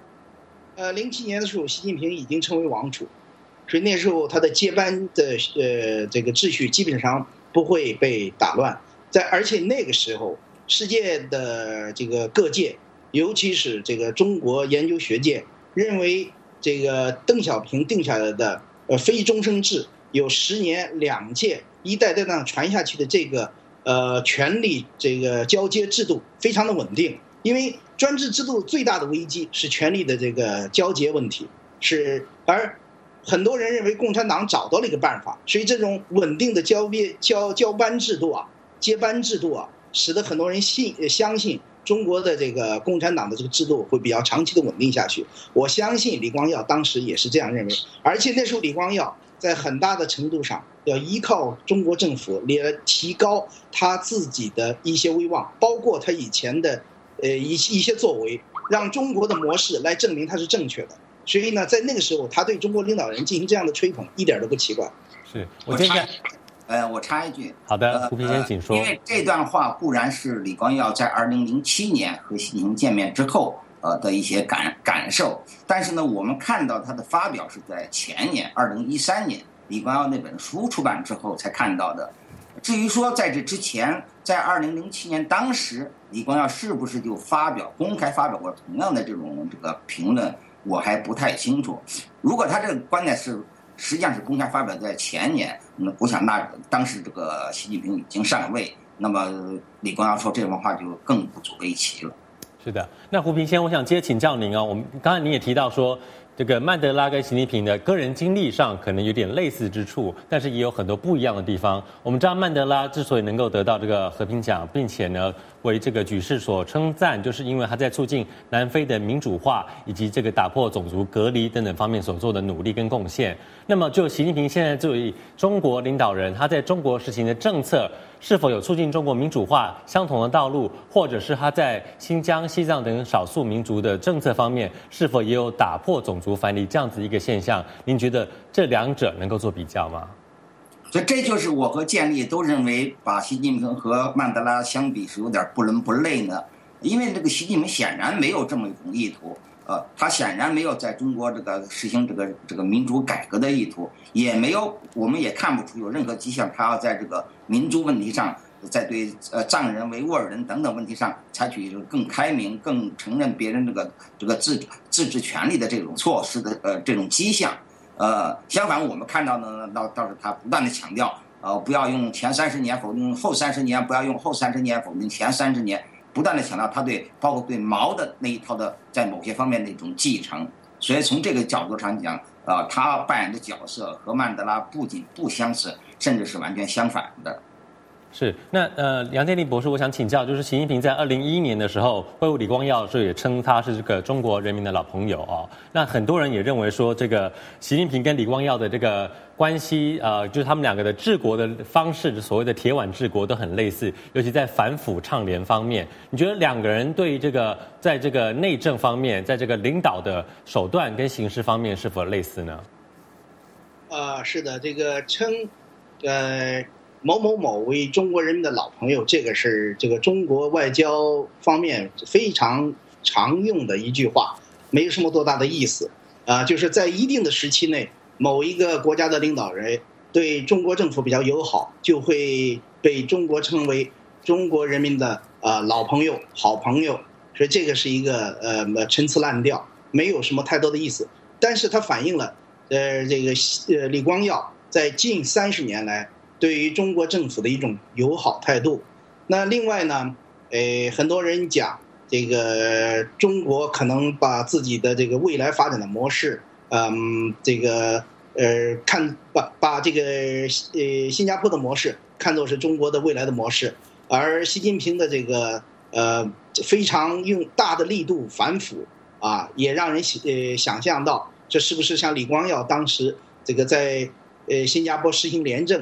？07年的时候，习近平已经成为王储。所以那时候他的接班的这个秩序基本上不会被打乱，而且那个时候世界的这个各界，尤其是这个中国研究学界，认为这个邓小平定下来的非终身制，有10年2届一代代这传下去的这个权力这个交接制度非常的稳定，因为专制制度最大的危机是权力的这个交接问题，而很多人认为共产党找到了一个办法，所以这种稳定的交班制度啊、接班制度啊，使得很多人相信中国的这个共产党的这个制度会比较长期的稳定下去。我相信李光耀当时也是这样认为，而且那时候李光耀在很大的程度上要依靠中国政府来提高他自己的一些威望，包括他以前的一些作为，让中国的模式来证明他是正确的。所以呢，在那个时候，他对中国领导人进行这样的吹捧，一点都不奇怪。 是我插一句。 好的，胡平先请说。 因为这段话固然是李光耀在2007年和习近平见面之后的一些感受，但是呢，我们看到他的发表是在前年2013年李光耀那本书出版之后才看到的。至于说在这之前，在2007年当时李光耀是不是就公开发表过同样的这个评论，我还不太清楚。如果他这个观点实际上是公开发表在前年，我想那当时这个习近平已经上位，那么李光耀说这种话就更不足为奇了。 是的，那胡平先，我想接着请教您啊。我们刚才您也提到说，这个曼德拉跟习近平的个人经历上可能有点类似之处，但是也有很多不一样的地方。我们知道曼德拉之所以能够得到这个和平奖，并且呢为这个举世所称赞，就是因为他在促进南非的民主化以及这个打破种族隔离等等方面所做的努力跟贡献。那么就习近平现在作为中国领导人，他在中国实行的政策是否有促进中国民主化相同的道路，或者是他在新疆、西藏等少数民族的政策方面是否也有打破种族藩篱这样子一个现象？您觉得这两者能够做比较吗？ 所以这就是我和建立都认为把习近平和曼德拉相比是有点不伦不类呢，因为这个习近平显然没有这么一种意图，他显然没有在中国这个实行这个民主改革的意图，也没有，我们也看不出有任何迹象他要在这个民族问题上，在对藏人、维吾尔人等等问题上采取更开明、更承认别人这个自治权利的这种措施的这种迹象。相反，我们看到呢，倒是他不断的强调，不要用前30年否定后30年，不要用后30年否定前30年，不断的强调他包括对毛的那一套的在某些方面的一种继承。所以从这个角度上讲，他扮演的角色和曼德拉不仅不相似，甚至是完全相反的。 是，那杨建立博士，我想请教，就是习近平在2011年的时候会晤李光耀，所以也称他是这个中国人民的老朋友哦。那很多人也认为说，这个习近平跟李光耀的这个关系，就是他们两个的治国的方式，所谓的铁腕治国都很类似，尤其在反腐倡廉方面，你觉得两个人对这个在这个内政方面，在这个领导的手段跟形式方面是否类似呢？ 是的，这个称某某某为中国人民的老朋友，这个是这个中国外交方面非常常用的一句话，没有什么多大的意思就是在一定的时期内，某一个国家的领导人对中国政府比较友好，就会被中国称为中国人民的老朋友、好朋友，所以这个是一个陈词滥调，没有什么太多的意思。但是它反映了这个李光耀在近30年来对于中国政府的一种友好态度。那另外呢，很多人讲这个中国可能把自己的这个未来发展的模式，这个把这个新加坡的模式看作是中国的未来的模式，而习近平的这个非常用大的力度反腐也让人想象到这是不是像李光耀当时这个在新加坡实行廉政。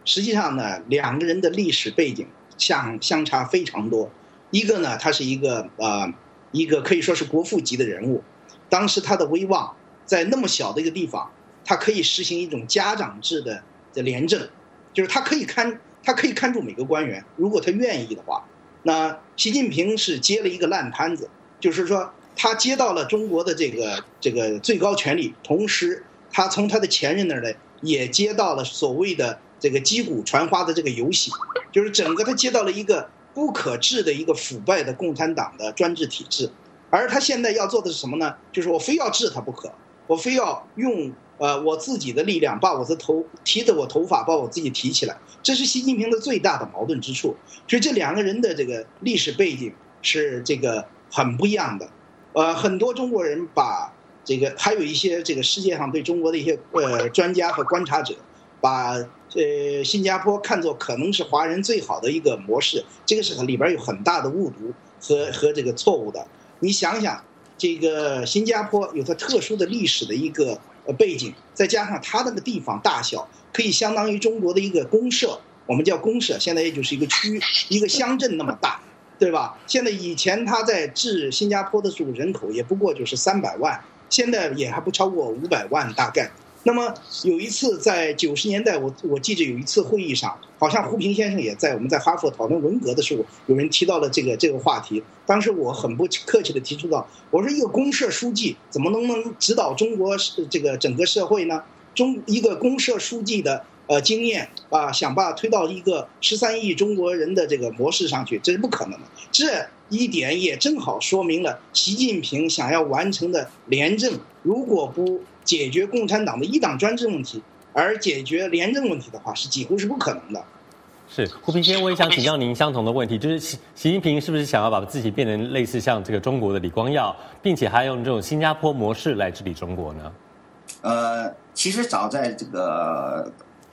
实际上呢，两个人的历史背景相差非常多。一个呢，他是一个可以说是国父级的人物，当时他的威望在那么小的一个地方，他可以实行一种家长制的廉政，就是他可以看住每个官员，如果他愿意的话。那习近平是接了一个烂摊子，就是说他接到了中国的这个最高权力，同时他从他的前任那儿呢也接到了所谓的这个击鼓传花的这个游戏，就是整个他接到了一个不可治的一个腐败的共产党的专制体制。而他现在要做的是什么呢？就是我非要治他不可，我非要用我自己的力量把提着我头发把我自己提起来，这是习近平的最大的矛盾之处。所以这两个人的这个历史背景是这个很不一样的。很多中国人把这个，还有一些这个世界上对中国的一些专家和观察者，把新加坡看作可能是华人最好的一个模式，这个是里边有很大的误读和这个错误的。你想想，这个新加坡有它特殊的历史的一个背景，再加上它那个地方大小，可以相当于中国的一个公社，我们叫公社，现在也就是一个区、一个乡镇那么大，对吧？现在以前他在治新加坡的这种人口也不过就是300万，现在也还不超过500万大概。那么有一次在90年代，我记着有一次会议上，好像胡平先生也在，我们在哈佛讨论文革的时候，有人提到了这个话题。当时我很不客气地提出到，我说一个公社书记怎么能指导中国这个整个社会呢？一个公社书记的经验想把它推到一个13亿中国人的这个模式上去，这是不可能的。这一点也正好说明了习近平想要完成的廉政，如果不解决共产党的一党专制问题，而解决廉政问题的话，是几乎是不可能的。 是胡平先生，我也想请教您相同的问题，就是习近平是不是想要把自己变成类似像这个中国的李光耀，并且还用这种新加坡模式来治理中国呢？ 其实早在这个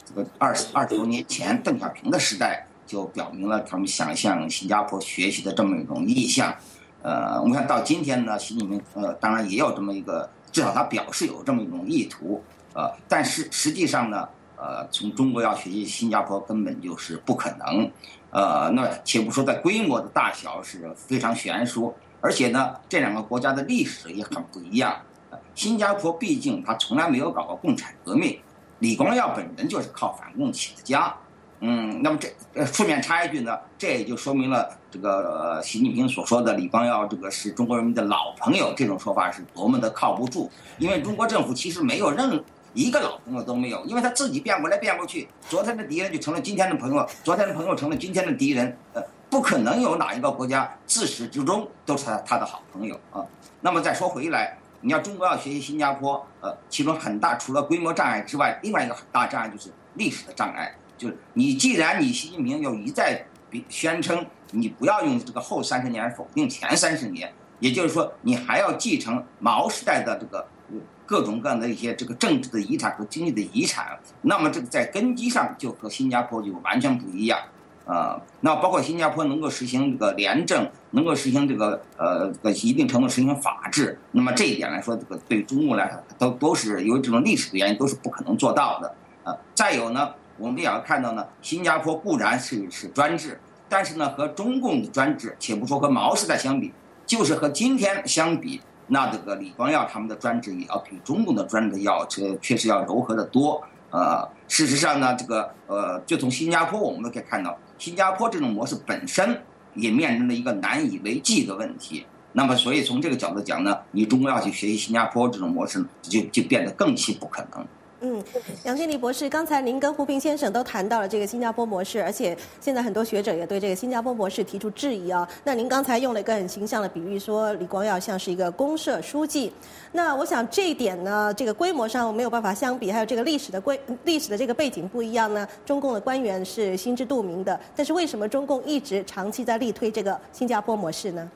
20多年前，邓小平的时代就表明了他们想向新加坡学习的这么一种意向。我想到今天呢，习近平当然也有这么一个，至少他表示有这么一种意图。但是实际上呢，从中国要学习新加坡根本就是不可能。那且不说在规模的大小是非常悬殊，而且呢，这两个国家的历史也很不一样。新加坡毕竟他从来没有搞过共产革命，李光耀本人就是靠反共起的家。那么这顺便插一句呢，这也就说明了这个习近平所说的李光耀这个是中国人民的老朋友这种说法是多么的靠不住。因为中国政府其实没有任一个老朋友都没有，因为他自己变过来变过去，昨天的敌人就成了今天的朋友，昨天的朋友成了今天的敌人。不可能有哪一个国家自始至终都是他的好朋友啊。那么再说回来，你要中国要学习新加坡，其中很大除了规模障碍之外，另外一个很大障碍就是历史的障碍。就是既然你习近平又一再宣称你不要用这个后30年否定前30年，也就是说你还要继承毛时代的这个各种各样的一些这个政治的遗产和经济的遗产，那么这个在根基上就和新加坡就完全不一样。那包括新加坡能够实行这个廉政，能够实行这个一定程度实行法治，那么这一点来说，这个对中国来说都是由于这种历史的原因都是不可能做到的。再有呢，我们也要看到呢，新加坡固然是专制，但是呢和中共的专制，且不说和毛时代相比，就是和今天相比，那这个李光耀他们的专制也要比中共的专制确实要柔和得多。事实上呢，这个就从新加坡我们可以看到，新加坡这种模式本身也面临了一个难以为继的问题。那么所以从这个角度讲呢，你中国要去学习新加坡这种模式，就变得更其不可能。 杨建立博士，刚才您跟胡平先生都谈到了这个新加坡模式，而且现在很多学者也对这个新加坡模式提出质疑啊。那您刚才用了一个很形象的比喻，说李光耀像是一个公社书记。那我想这一点呢，这个规模上没有办法相比，还有这个历史的这个背景不一样呢。中共的官员是心知肚明的，但是为什么中共一直长期在力推这个新加坡模式呢？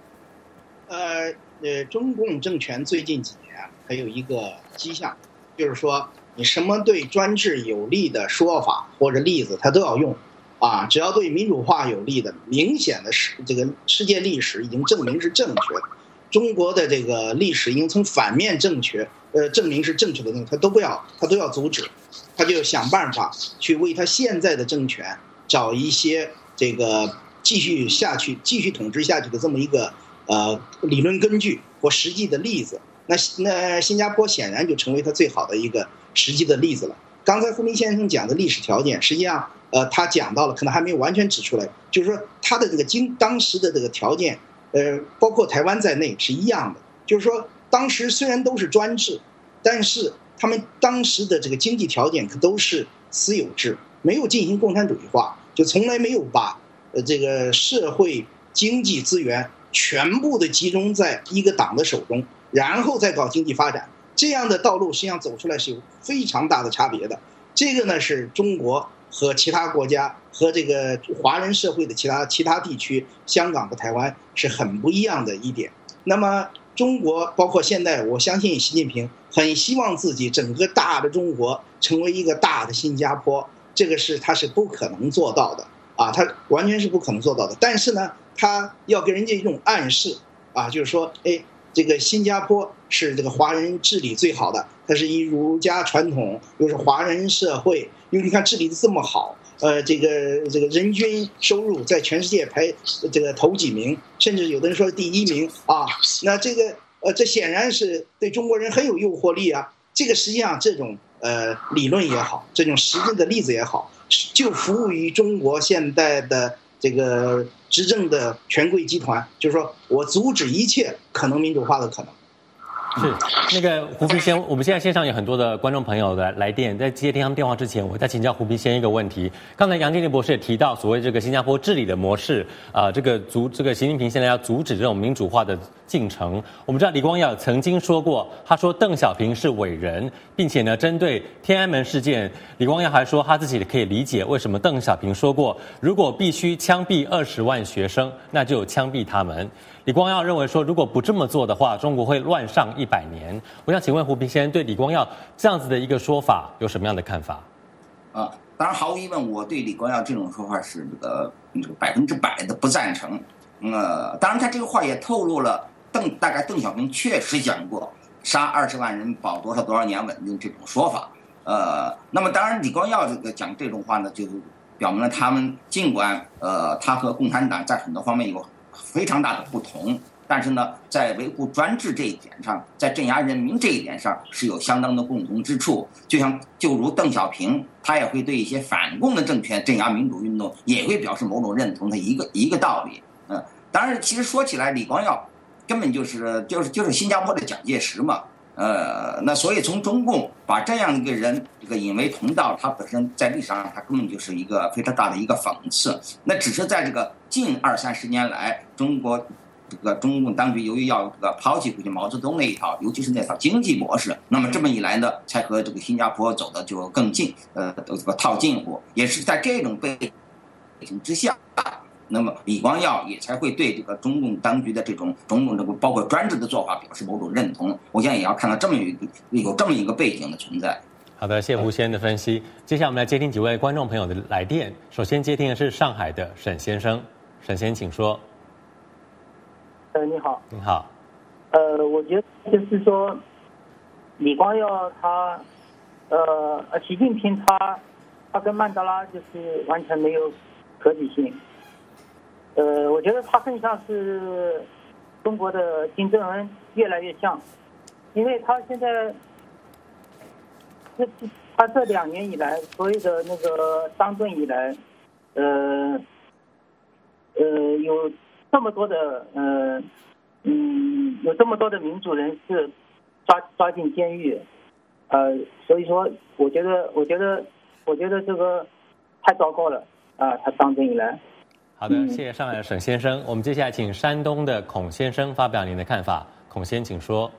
中共政权最近几年还有一个迹象，就是说你什么对专制有利的说法或者例子，他都要用，只要对民主化有利的，明显的这个世界历史已经证明是正确的。 中国的这个历史应从反面证明是正确的东西，他都要阻止，他就想办法去为他现在的政权找一些这个继续统治下去的这么一个理论根据或实际的例子。那新加坡显然就成为他最好的一个实际的例子了。刚才胡明先生讲的历史条件，实际上他讲到了，可能还没有完全指出来，就是说他的这个当时的这个条件，包括台湾在内是一样的，就是说当时虽然都是专制，但是他们当时的这个经济条件可都是私有制，没有进行共产主义化，就从来没有把这个社会经济资源全部的集中在一个党的手中，然后再搞经济发展，这样的道路实际上走出来是有非常大的差别的。这个呢是中国和其他国家和这个华人社会的其他地区，香港和台湾是很不一样的一点。那么中国包括现在，我相信习近平很希望自己整个大的中国成为一个大的新加坡，这个他是不可能做到的啊，他完全是不可能做到的。但是呢，他要给人家一种暗示啊，就是说，这个新加坡是这个华人治理最好的，它是以儒家传统，又是华人社会，因为你看治理的这么好，这个人均收入在全世界排这个头几名，甚至有的人说第1名啊。那这显然是对中国人很有诱惑力啊。这个实际上这种理论也好，这种实际的例子也好，就服务于中国现在的这个执政的权贵集团，就是说我阻止一切可能民主化的可能。 是那个胡皮先，我们现在线上有很多的观众朋友的来电，在接听他们电话之前，我再请教胡皮先一个问题。刚才杨建立博士也提到所谓这个新加坡治理的模式，这个习近平现在要阻止这种民主化的进程。我们知道李光耀曾经说过，他说邓小平是伟人，并且呢，针对天安门事件，李光耀还说他自己可以理解为什么邓小平说过，如果必须枪毙20万学生，那就枪毙他们。李光耀认为说，如果不这么做的话，中国会乱上100年。我想请问胡平先生对李光耀这样子的一个说法有什么样的看法？ 当然毫无疑问，我对李光耀这种说法是100%的不赞成。当然他这个话也透露了大概邓小平确实讲过杀20万人保多少年稳定这种说法。那么当然李光耀讲这种话呢，就表明了他们尽管他和共产党在很多方面有非常大的不同，但是呢，在维护专制这一点上，在镇压人民这一点上是有相当的共同之处。就如邓小平，他也会对一些反共的政权镇压民主运动也会表示某种认同的一个道理。当然，其实说起来，李光耀根本就是新加坡的蒋介石嘛。那所以从中共把这样一个人引为同道，他本身在历史上他根本就是一个非常大的一个讽刺。那只是在这个近20-30年来，中共当局由于要抛弃回去毛泽东那一套，尤其是那套经济模式，那么这么一来呢，才和这个新加坡走的就更近，套近乎。也是在这种背景之下，那么李光耀也才会对这个中共当局的这种种种包括专制的做法表示某种认同。我想也要看到有这么一个背景的存在。 好的，谢谢胡先生的分析。接下来我们来接听几位观众朋友的来电。首先接听的是上海的沈先生，沈先生请说。 你好。 你好。 我觉得就是说，李光耀他，习近平他跟曼德拉就是完全没有可比性。我觉得他更像是中国的金正恩，越来越像，因为他现在，他这2年以来所有的那个当政以来，有这么多的有这么多的民主人士抓进监狱，所以说我觉得这个太糟糕了啊！他当政以来。 好的，谢谢上海的沈先生。我们接下来请山东的孔先生发表您的看法。孔先，请说。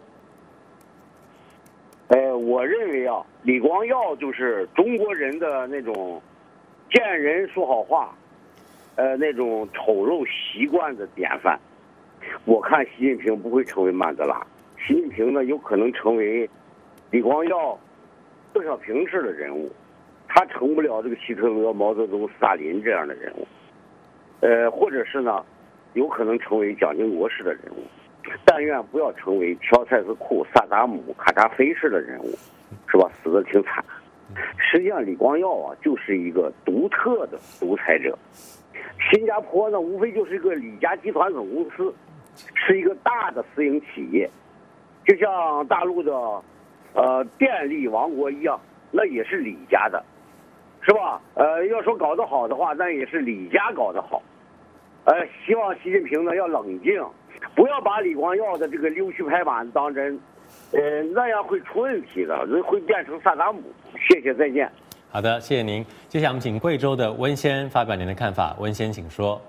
我认为啊，李光耀就是中国人的那种见人说好话，那种丑陋习惯的典范。我看习近平不会成为曼德拉，习近平呢有可能成为李光耀、邓小平式的人物，他成不了这个希特勒、毛泽东、斯大林这样的人物。或者是呢，有可能成为蒋经国式的人物。 但愿不要成为乔塞斯库、萨达姆、卡扎菲式的人物，是吧？死得挺惨。实际上，李光耀啊，就是一个独特的独裁者。新加坡呢，无非就是一个李家集团总公司，是一个大的私营企业，就像大陆的电力王国一样，那也是李家的，是吧？要说搞得好的话，那也是李家搞得好。希望习近平呢要冷静，不要把李光耀的这个溜须拍马当真，那样会出问题的，会变成萨达姆。谢谢，再见。 好的，谢谢您。接下来我们请贵州的温先发表您的看法。温先，请说。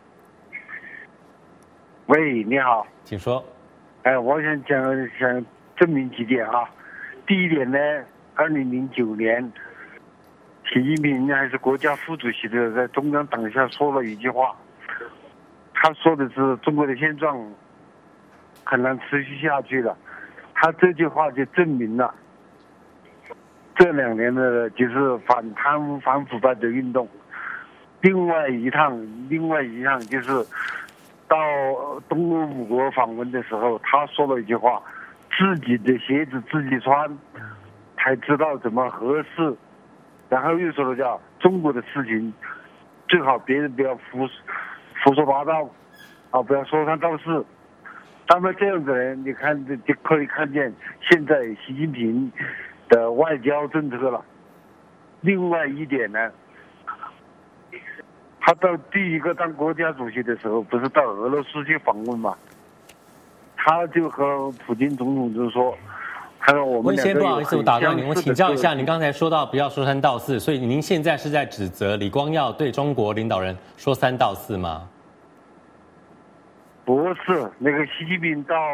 喂，你好， 请说。 我想证明几点啊。第一点呢，2009年，习近平还是国家副主席的，在中央党校说了一句话，他说的是中国的现状很难持续下去了。他这句话就证明了这2年的就是反贪污、反腐败的运动。另外一趟就是到东欧5国访问的时候，他说了一句话：自己的鞋子自己穿，才知道怎么合适。然后又说了叫中国的事情，最好别人不要胡说八道，不要说三道四。他们这样子人，你看就可以看见现在习近平的外交政策了。另外一点呢，他到第一个当国家主席的时候，不是到俄罗斯去访问嘛？他就和普京总统就说，他说我们两个有很相似的。温先，不好意思，我打断您，我请教一下，您刚才说到不要说三道四，所以您现在是在指责李光耀对中国领导人说三道四吗？ 不是，那个习近平到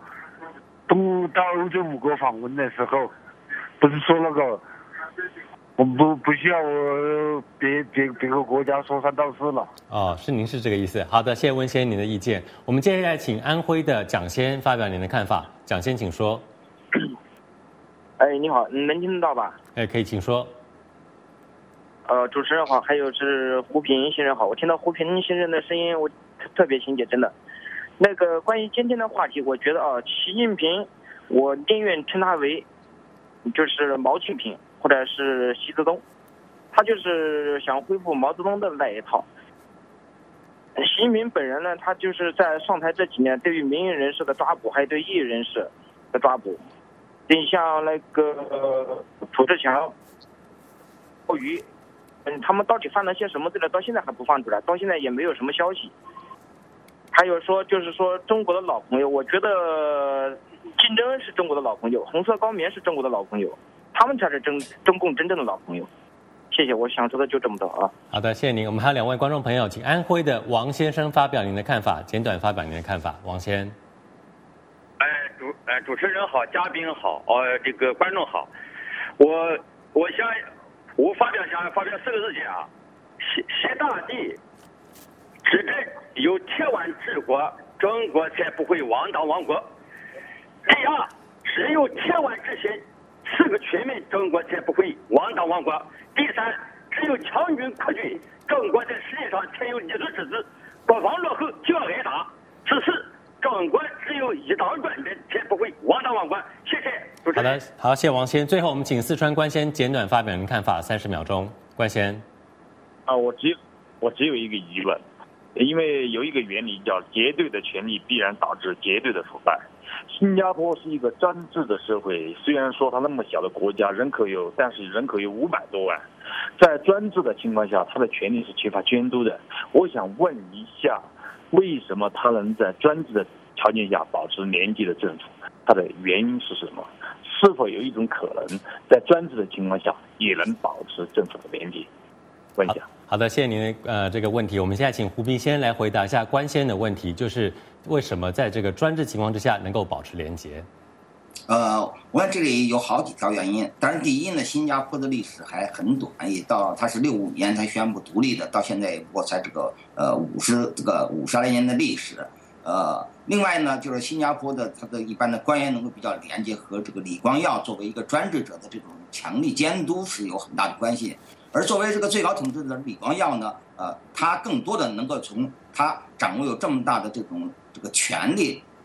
欧洲5国访问的时候，不是说那个我们不需要别个国家说三道四了。 哦，您是这个意思。好的，谢谢温先您的意见。我们接下来请安徽的蒋先发表您的看法。蒋先，请说。 你好，能听得到吧？ 可以，请说。 主持人好，还有是胡平先生好，我听到胡平先生的声音，我特别亲切，真的。那个关于今天的话题，我觉得习近平，我宁愿称他为就是毛庆平或者是习泽东，他就是想恢复毛泽东的那一套。习近平本人呢，他就是在上台这几年，对于民营人士的抓捕，还有对异议人士的抓捕，你像那个涂志强、鲍鱼，他们到底犯了些什么罪呢？到现在还不放出来，到现在也没有什么消息。还有说，就是说中国的老朋友，我觉得金正恩是中国的老朋友，红色高棉是中国的老朋友，他们才是中共真正的老朋友。谢谢，我想说的就这么多啊。 好的，谢谢您。我们还有2位观众朋友，请安徽的王先生发表您的看法，简短发表您的看法。王先。 主持人好，嘉宾好，这个观众好，我发表4个字讲，习大帝只cần有铁腕治国，中国才不会亡党亡国。第二，只有铁腕执行4个全民，中国才不会亡党亡国。第三，只有强军扩军，中国在世界上才有立足之地。国防落后就要挨打。第四，中国只有一党专政，才不会亡党亡国。谢谢主持人。 好的，好，谢谢王先。最后我们请四川关先简短发表您看法，30秒钟。关先。 我只有一个疑问。因为有一个原理叫绝对的权力必然导致绝对的腐败。新加坡是一个专制的社会，虽然说它那么小的国家但是人口有500多万，在专制的情况下，它的权力是缺乏监督的。我想问一下，为什么它能在专制的条件下保持廉洁的政府？它的原因是什么？是否有一种可能，在专制的情况下也能保持政府的廉洁？问一下。 好的，谢谢您的这个问题。我们现在请胡平先来回答一下关先的问题，就是为什么在这个专制情况之下能够保持廉洁？ 我看这里有好几条原因。当然，第一呢，新加坡的历史还很短，它是65年才宣布独立的，到现在不过才50来年的历史。另外呢，就是新加坡的它的一般的官员能够比较廉洁，和这个李光耀作为一个专制者的这种强力监督是有很大的关系。而作为这个最高统治者李光耀呢，他更多的能够从他掌握有这么大的这个权力，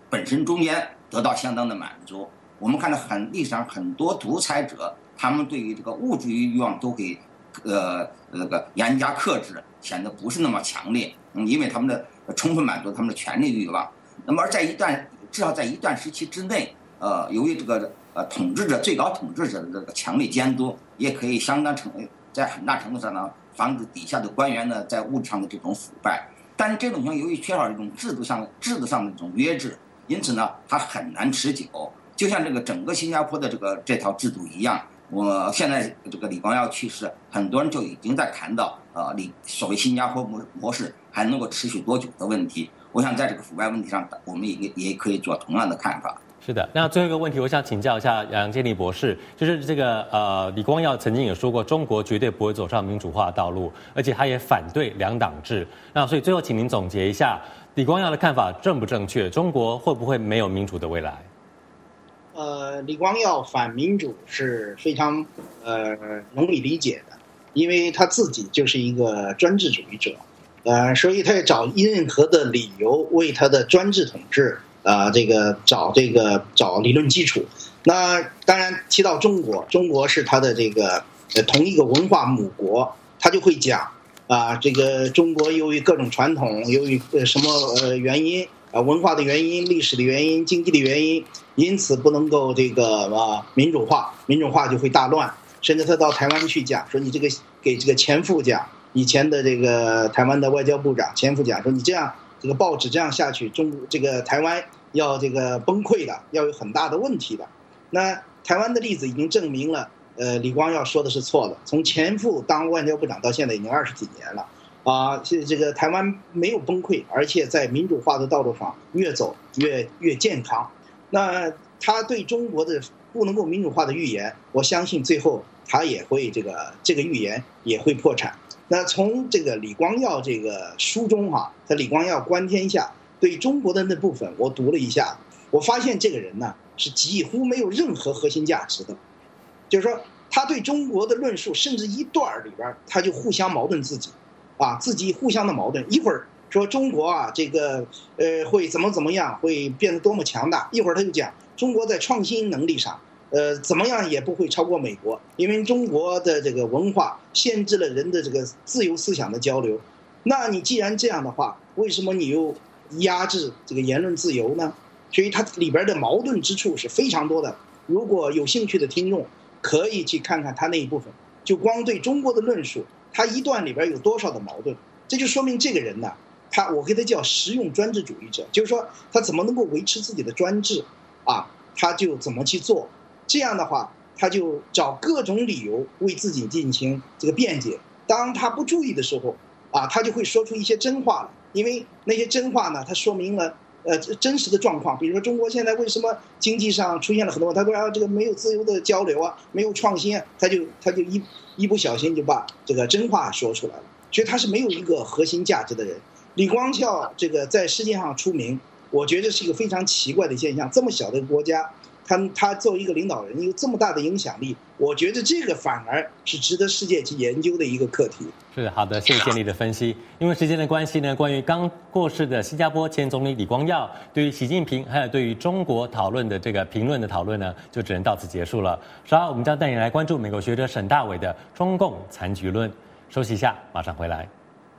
本身中间得到相当的满足。我们看到历史上很多独裁者，他们对于这个物质欲望都会严加克制，显得不是那么强烈，因为他们的充分满足他们的权力欲望。那么而至少在一段时期之内，由于这个最高统治者的这个强力监督，也可以在很大程度上呢防止底下的官员呢在物质上的这种腐败。但是这种情况由于缺少一种制度上的这种约制，因此呢它很难持久。就像这个整个新加坡的这套制度一样，我现在这个李光耀去世，很多人就已经在谈到所谓新加坡模式还能够持续多久的问题。我想在这个腐败问题上，我们也可以做同样的看法。 是的，那最后一个问题，我想请教一下杨建立博士，就是这个李光耀曾经也说过，中国绝对不会走上民主化道路，而且他也反对两党制。那所以最后请您总结一下，李光耀的看法正不正确？中国会不会没有民主的未来？ 李光耀反民主是非常容易理解的，因为他自己就是一个专制主义者，所以他也找任何的理由为他的专制统治找理论基础。那当然提到中国是他的同一个文化母国，他就会讲这个中国由于各种传统，由于什么原因文化的原因、历史的原因、经济的原因，因此不能够民主化就会大乱。甚至他到台湾去讲说，你给前副讲，以前的台湾的外交部长前副讲说，你这样报纸这样下去，台湾要崩溃的，要有很大的问题的。那台湾的例子已经证明了，李光耀说的是错的。从前副当外交部长到现在已经20几年了。台湾没有崩溃，而且在民主化的道路上越走越健康。那他对中国的不能够民主化的预言，我相信最后他也会这个预言也会破产。那从李光耀书中他李光耀观天下对中国的那部分我读了一下，我发现这个人呢是几乎没有任何核心价值的，就是说他对中国的论述甚至一段里边他就互相矛盾自己互相的矛盾，一会儿说中国会怎么样，会变得多么强大，一会儿他就讲中国在创新能力上怎么样也不会超过美国，因为中国的文化限制了人的自由思想的交流。那你既然这样的话，为什么你又压制言论自由呢？所以它里边的矛盾之处是非常多的。如果有兴趣的听众可以去看看他那一部分，就光对中国的论述，他一段里边有多少的矛盾，这就说明这个人呢，我给他叫实用专制主义者，就是说他怎么能够维持自己的专制他就怎么去做。这样的话，他就找各种理由为自己进行辩解。当他不注意的时候他就会说出一些真话了，因为那些真话呢，他说明了真实的状况。比如说中国现在为什么经济上出现了很多，他说没有自由的交流没有创新他就一不小心就把真话说出来了。所以他是没有一个核心价值的人。李光耀在世界上出名，我觉得是一个非常奇怪的现象。这么小的国家，他作为一个领导人有这么大的影响力，我觉得这个反而是值得世界去研究的一个课题。 是的，好的，谢谢建立的分析。因为时间的关系呢，关于刚过世的新加坡前总理李光耀对于习近平还有对于中国讨论的评论的讨论呢，就只能到此结束了。稍后我们将带你来关注美国学者沈大伟的中共残局论。休息一下，马上回来。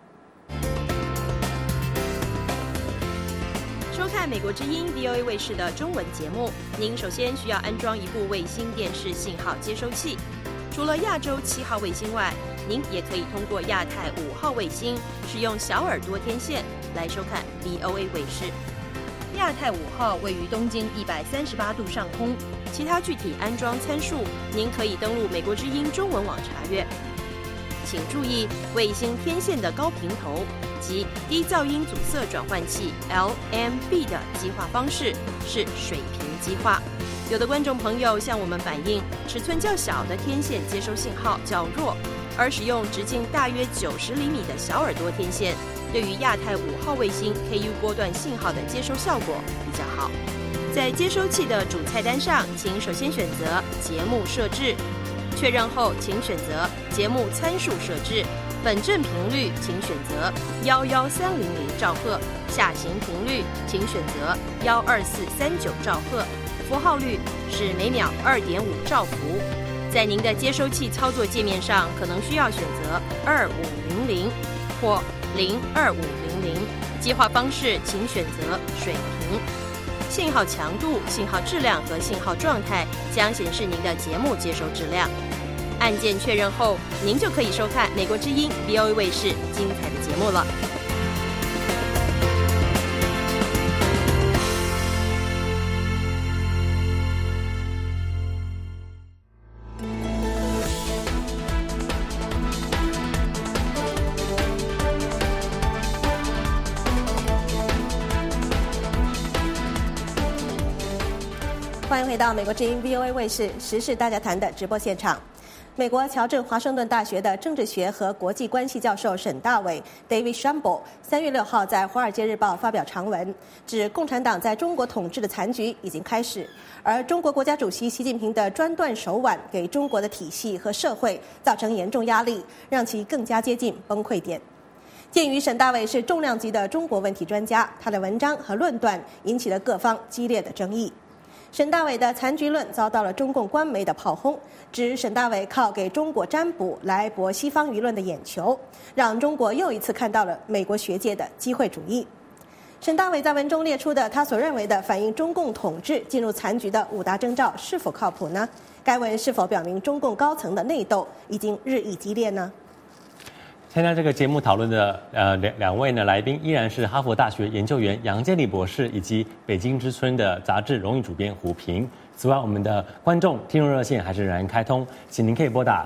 收看美国之音 VOA 卫视的中文节目，您首先需要安装一部卫星电视信号接收器。除了亚洲7号卫星外，您也可以通过亚太5号卫星使用小耳朵天线来收看 VOA 卫视。亚太5号位于东经138度上空，其他具体安装参数您可以登录美国之音中文网查阅。请注意，卫星天线的高频头及低噪音阻塞转换器 LMB 的激化方式是水平激化。有的观众朋友向我们反映，尺寸较小的天线接收信号较弱，而使用直径大约90厘米的小耳朵天线，对于亚太5号卫星 KU 波段信号的接收效果比较好。在接收器的主菜单上，请首先选择节目设置，确认后请选择节目参数设置， 本镇频率请选择11300兆赫，下行频率请选择12439兆赫，符号率是每秒2.5兆伏。在您的接收器操作界面上，可能需要选择2500或02500，接话方式请选择水平。信号强度、信号质量和信号状态将显示您的节目接收质量。按键确认后，您就可以收看美国之音 VOA 卫视精彩的节目了。 欢迎回到美国之音 VOA 卫视时事大家谈的直播现场。美国乔治华盛顿大学的政治学和国际关系教授沈大伟 David Shambo 3月6号在《华尔街日报》发表长文，指共产党在中国统治的残局已经开始，而中国国家主席习近平的专断手腕给中国的体系和社会造成严重压力，让其更加接近崩溃点。鉴于沈大伟是重量级的中国问题专家，他的文章和论断引起了各方激烈的争议。沈大伟的残局论遭到了中共官媒的炮轰，指沈大伟靠给中国占卜来博西方舆论的眼球，让中国又一次看到了美国学界的机会主义。沈大伟在文中列出的他所认为的反映中共统治进入残局的5大征兆是否靠谱呢？该文是否表明中共高层的内斗已经日益激烈呢？ 参加这个节目讨论的两位呢来宾依然是哈佛大学研究员杨建立博士以及北京之春的杂志荣誉主编胡平。此外，我们的观众听众热线还是仍然开通，请您可以拨打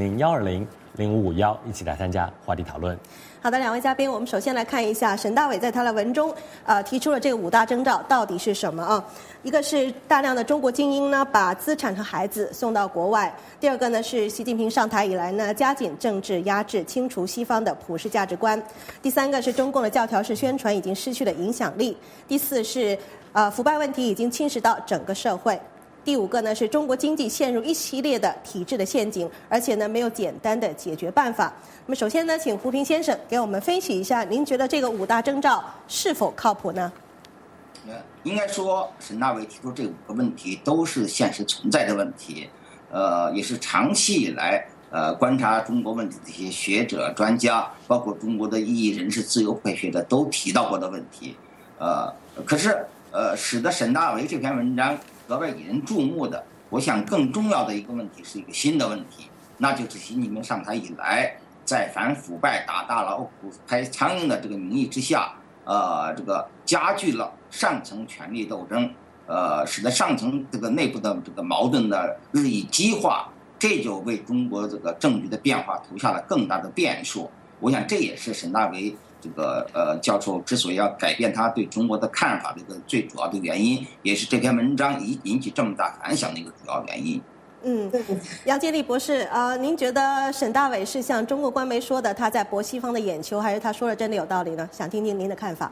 400-120-0551一起来参加话题讨论。 好的，两位嘉宾，我们首先来看一下沈大伟在他的文中，提出了这个5大征兆到底是什么啊？一个是大量的中国精英呢把资产和孩子送到国外；第二个呢是习近平上台以来呢加紧政治压制，清除西方的普世价值观；第三个是中共的教条式宣传已经失去了影响力；第四是腐败问题已经侵蚀到整个社会。第5个呢是中国经济陷入一系列的体制的陷阱，而且呢没有简单的解决办法。那么首先呢，请胡平先生给我们分析一下，您觉得这个5大征兆是否靠谱呢？ 应该说，沈大伟提出这5个问题都是现实存在的问题，也是长期以来观察中国问题的一些学者、专家，包括中国的异议人士、自由派学者都提到过的问题。可是使得沈大伟这篇文章格外引人注目的，我想更重要的一个问题是一个新的问题，那就是习近平上台以来，在反腐败、打大老虎、拍苍蝇的这个名义之下，这个加剧了上层权力斗争，使得上层这个内部的这个矛盾的日益激化，这就为中国这个政局的变化投下了更大的变数。我想这也是沈大伟这个教授之所以要改变他对中国的看法的一个最主要的原因，也是这篇文章引起这么大反响的一个主要原因。 杨建立博士您觉得沈大伟是像中国官媒说的他在博西方的眼球，还是他说的真的有道理呢？想听听您的看法。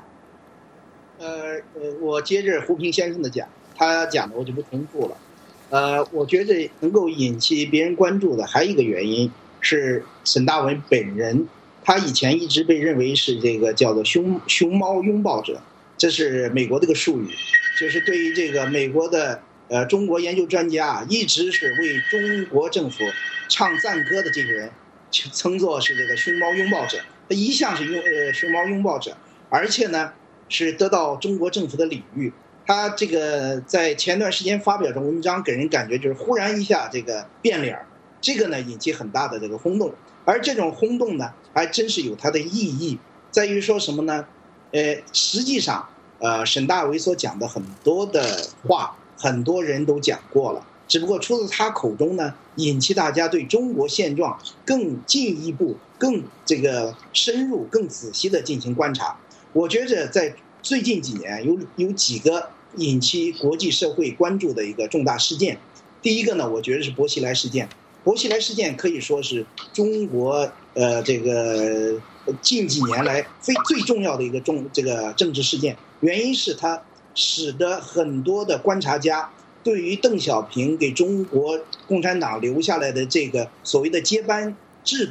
我接着胡平先生的讲，他讲的我就不重复了。我觉得能够引起别人关注的还有一个原因是沈大伟本人，他以前一直被认为是这个叫做熊猫拥抱者，这是美国这个术语，就是对于这个美国的中国研究专家一直是为中国政府唱赞歌的这个人，称作是这个熊猫拥抱者。他一向是熊猫拥抱者，而且呢是得到中国政府的礼遇。他这个在前段时间发表的文章给人感觉就是忽然一下这个变脸，这个呢引起很大的这个轰动。而这种轰动呢还真是有它的意义，在于说什么呢？实际上沈大伟所讲的很多的话很多人都讲过了，只不过出自他口中呢，引起大家对中国现状更进一步、更这个深入、更仔细的进行观察。我觉着在最近几年有几个引起国际社会关注的一个重大事件。第一个呢，我觉得是薄熙来事件。薄熙来事件可以说是中国这个近几年来最重要的一个这个政治事件，原因是它使得很多的观察家对于邓小平给中国共产党留下来的这个所谓的接班制度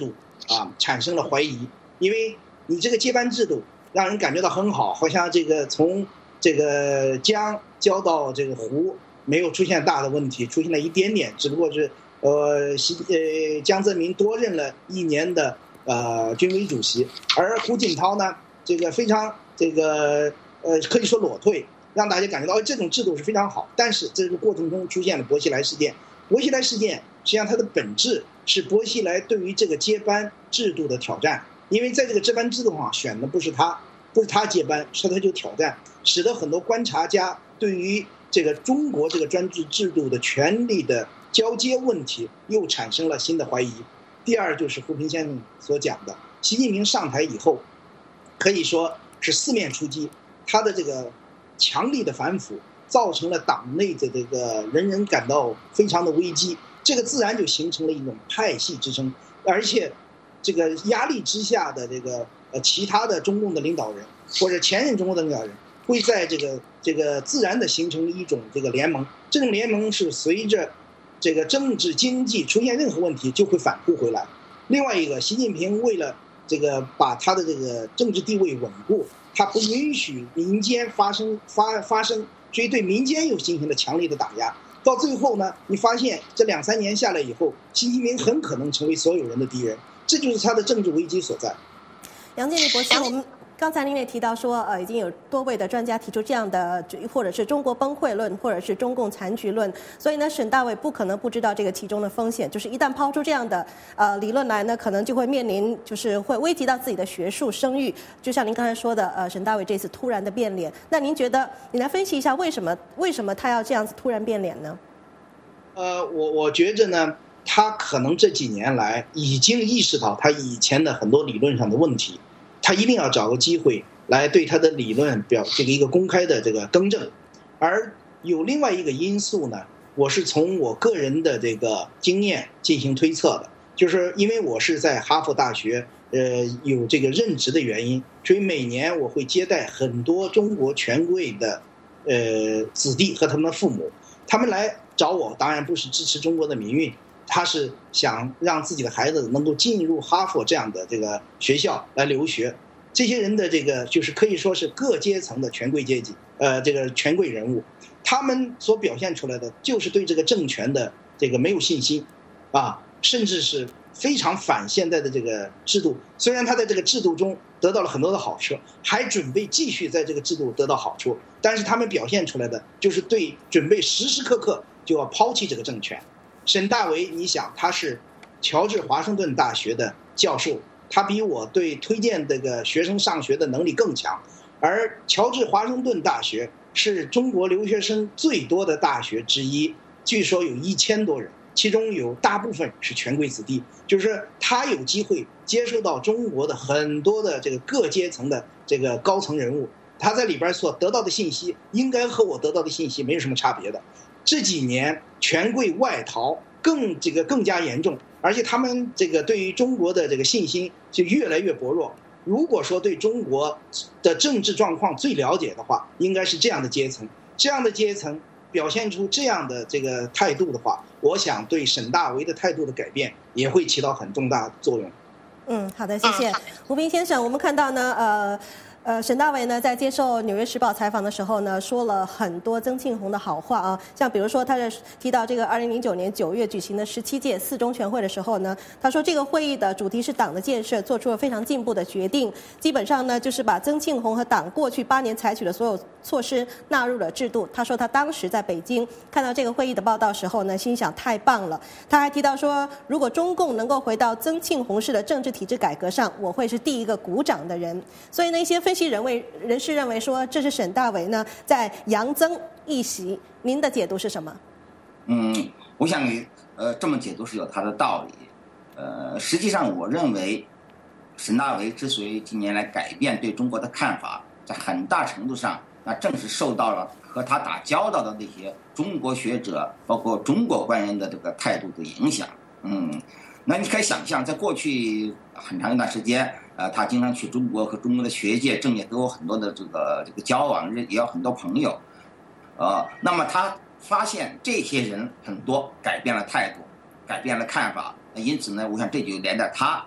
产生了怀疑，因为你这个接班制度让人感觉到很好，好像这个从这个江交到这个湖没有出现大的问题，出现了一点点，只不过是江泽民多任了1年的军委主席，而胡锦涛呢，这个非常这个可以说裸退，让大家感觉到这种制度是非常好。但是这个过程中出现了薄熙来事件，薄熙来事件实际上它的本质是薄熙来对于这个接班制度的挑战，因为在这个接班制度上选的不是他接班，是他就挑战，使得很多观察家对于这个中国这个专制制度的权力的交接问题又产生了新的怀疑。第二就是胡平先生所讲的，习近平上台以后可以说是四面出击，他的这个强力的反腐造成了党内的这个人人感到非常的危机，这个自然就形成了一种派系之争，而且这个压力之下的这个其他的中共的领导人或者前任中共的领导人会在这个自然的形成一种这个联盟，这种联盟是随着这个政治经济出现任何问题就会反扑回来。另外一个，习近平为了这个把他的这个政治地位稳固，他不允许民间发生，所以对民间又进行了强烈的打压。到最后呢，你发现这2-3年下来以后，习近平很可能成为所有人的敌人，这就是他的政治危机所在。 杨建立博士，我们刚才您也提到说，已经有多位的专家提出这样的，或者是中国崩溃论，或者是中共残局论，所以呢，沈大伟不可能不知道这个其中的风险，就是一旦抛出这样的理论来呢，可能就会面临，就是会危及到自己的学术声誉。就像您刚才说的，沈大伟这次突然的变脸，那您觉得，你来分析一下为什么他要这样子突然变脸呢？ 我觉着呢，他可能这几年来已经意识到他以前的很多理论上的问题，他一定要找个机会来对他的理论这个一个公开的这个更正。而有另外一个因素呢，我是从我个人的这个经验进行推测的，就是因为我是在哈佛大学有这个任职的原因，所以每年我会接待很多中国权贵的子弟和他们的父母，他们来找我当然不是支持中国的民运，他是想让自己的孩子能够进入哈佛这样的这个学校来留学。这些人的这个就是可以说是各阶层的权贵阶级，这个权贵人物，他们所表现出来的就是对这个政权的这个没有信心，甚至是非常反现在的这个制度。虽然他在这个制度中得到了很多的好处，还准备继续在这个制度得到好处，但是他们表现出来的就是对准备时时刻刻就要抛弃这个政权。沈大为，你想他是乔治华盛顿大学的教授，他比我对推荐这个学生上学的能力更强，而乔治华盛顿大学是中国留学生最多的大学之一，据说有1000多人，其中有大部分是权贵子弟，就是他有机会接触到中国的很多的这个各阶层的这个高层人物，他在里边所得到的信息应该和我得到的信息没有什么差别的。这几年权贵外逃更加严重，而且他们这个对于中国的这个信心就越来越薄弱。如果说对中国的政治状况最了解的话，应该是这样的阶层，这样的阶层表现出这样的这个态度的话，我想对沈大为的态度的改变也会起到很重大的作用。 好的，谢谢胡平先生。我们看到呢，沈大为呢在接受《纽约时报》采访的时候呢，说了很多曾庆红的好话啊，像比如说他是提到这个2009年9月举行的17届4中全会的时候呢，他说这个会议的主题是党的建设，做出了非常进步的决定，基本上呢就是把曾庆红和党过去8年采取的所有措施纳入了制度。他说他当时在北京看到这个会议的报道时候呢，心想太棒了。他还提到说，如果中共能够回到曾庆红式的政治体制改革上，我会是第一个鼓掌的人。所以呢，一些分析人士认为说，这是沈大为呢在扬曾一席。您的解读是什么？ 我想这么解读是有它的道理。实际上我认为沈大为之所以近年来改变对中国的看法，在很大程度上那正是受到了和他打交道的那些中国学者包括中国官员的这个态度的影响。那你可以想象，在过去很长一段时间他经常去中国，和中国的学界政界都有很多的这个交往，也有很多朋友。那么他发现这些人很多改变了态度，改变了看法，因此呢，我想这就连带他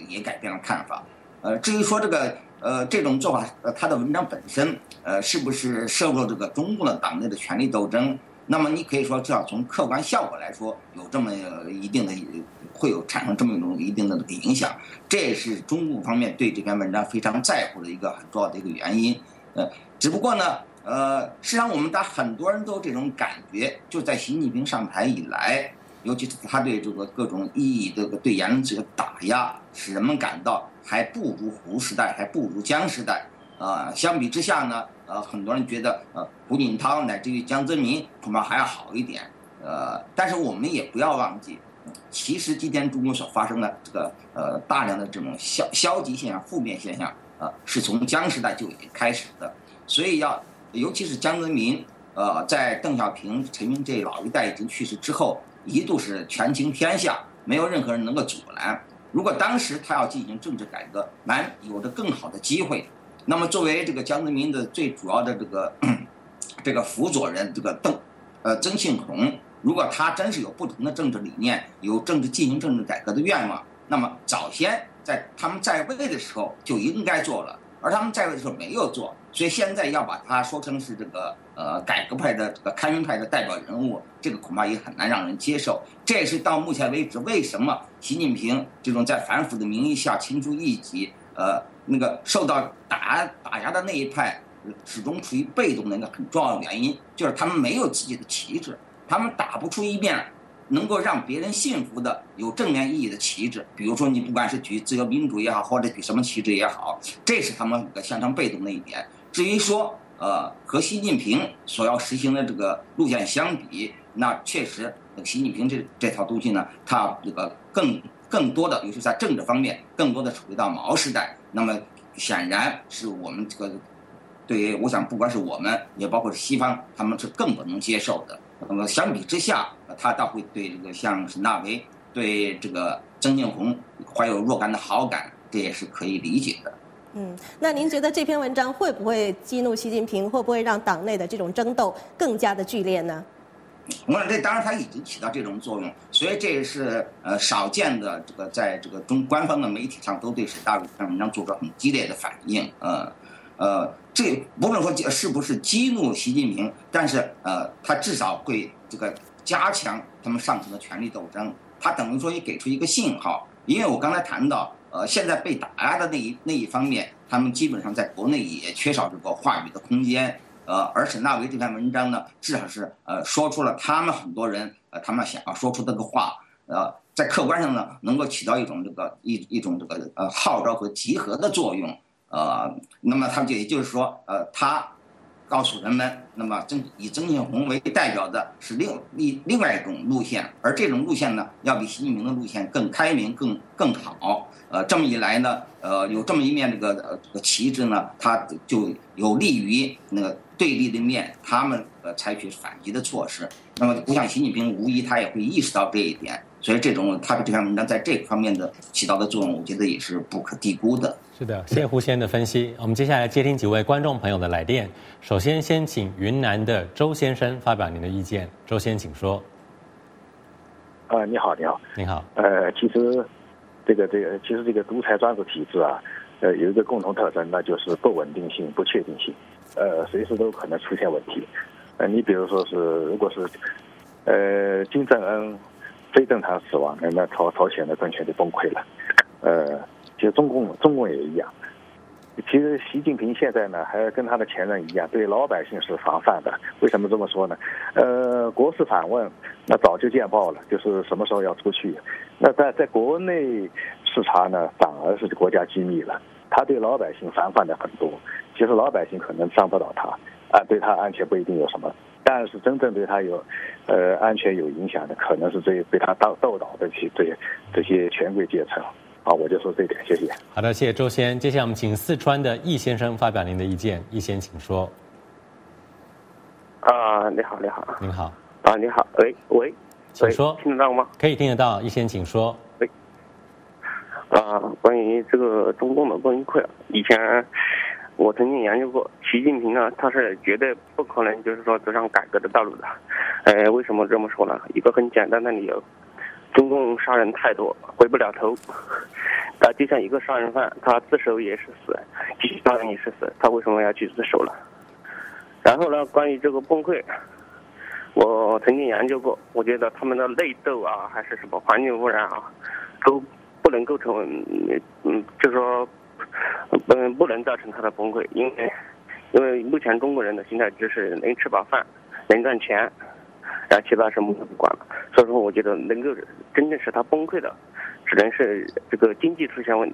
也改变了看法。至于说这种做法，他的文章本身是不是涉入这个中共的党内的权力斗争？那么你可以说，至少从客观效果来说，有这么一定的会有产生这么一种一定的这个影响。这也是中共方面对这篇文章非常在乎的一个很重要的一个原因。只不过呢，实际上我们很多人都这种感觉，就在习近平上台以来，尤其是他对这个各种对言论自由的打压，使人们感到还不如胡时代，还不如江时代。相比之下呢，很多人觉得胡锦涛乃至于江泽民恐怕还要好一点。但是我们也不要忘记，其实今天中国所发生的这个大量的这种消极现象、负面现象，是从江时代就已经开始的。所以尤其是江泽民，在邓小平、陈云这老一代已经去世之后，一度是权倾天下，没有任何人能够阻拦。如果当时他要进行政治改革，有着更好的机会。那么作为这个江泽民的最主要的这个辅佐人，这个曾庆红，如果他真是有不同的政治理念，有进行政治改革的愿望，那么早先在他们在位的时候就应该做了，而他们在位的时候没有做，所以现在要把他说成是这个改革派的这个开明派的代表人物，这个恐怕也很难让人接受。这也是到目前为止为什么习近平这种在反腐的名义下清除异己，受到打压的那一派始终处于被动的一个很重要的原因，就是他们没有自己的旗帜，他们打不出一面能够让别人信服的有正面意义的旗帜。比如说你不管是举自由民主也好，或者举什么旗帜也好，这是他们相当被动的一点。至于说和习近平所要实行的这个路线相比，那确实习近平这套东西呢，它这个更多的，尤其是在政治方面，更多的是回到毛时代。那么显然是我们这个对于我想不管是我们也包括是西方，他们是更不能接受的。那么相比之下，他倒会对这个像沈大为对这个曾庆红怀有若干的好感，这也是可以理解的。 那您觉得这篇文章会不会激怒习近平，会不会让党内的这种争斗更加的剧烈呢？ 我想这当然它已经起到这种作用，所以这也是少见的这个在这个官方的媒体上都对沈大为这篇文章做出很激烈的反应。这不论说是不是激怒习近平，但是他至少会这个加强他们上层的权力斗争，他等于说也给出一个信号。因为我刚才谈到现在被打压的那一方面，他们基本上在国内也缺少这个话语的空间。而沈大为这篇文章呢，至少是说出了他们很多人他们想要说出这个话，在客观上呢能够起到一种号召和集合的作用。那么他也就是说他告诉人们，那么以曾庆红为代表的是另外一种路线，而这种路线呢要比习近平的路线更开明更好。这么一来呢，有这么一面这个旗帜呢，它就有利于那个对立的面，他们采取反击的措施。那么我想习近平无疑他也会意识到这一点，所以他这篇文章在这个方面的起到的作用，我觉得也是不可低估的。 是的，谢胡先的分析。我们接下来接听几位观众朋友的来电。首先请云南的周先生发表您的意见。周先，请说。 你好。 你好。 其实这个独裁专制体制啊，有一个共同特征，那就是不稳定性、不确定性，随时都可能出现问题。你比如说如果是金正恩非正常死亡，那朝鲜的政权就崩溃了。其实中共也一样。其实习近平现在呢，还跟他的前任一样，对老百姓是防范的。为什么这么说呢？国事访问那早就见报了，就是什么时候要出去。那在国内视察呢，反而是国家机密了。他对老百姓防范的很多，其实老百姓可能伤不到他对他安全不一定有什么，但是真正对他有安全有影响的，可能是被他斗倒的这些权贵阶层。好，我就说这一点，谢谢。 好的，谢谢周先。接下来我们请四川的易先生发表您的意见。易先，请说。 你好。 您好。 你好，喂， 请说。 听得到吗？ 可以听得到，易先请说。 关于这个中共的崩溃，以前我曾经研究过，习近平呢，他是绝对不可能就是说走上改革的道路的。为什么这么说呢？一个很简单的理由， 中共杀人太多，回不了头。就像一个杀人犯，他自首也是死，继续杀人也是死，他为什么要去自首了？然后呢，关于这个崩溃，我曾经研究过，我觉得他们的内斗啊，还是什么环境污染啊，都不能构成，就是说，不能造成他的崩溃，因为目前中国人的心态就是能吃饱饭，能赚钱，然后其他什么都不管了。所以说，我觉得能够真正使他崩溃的，只能是这个经济出现问题。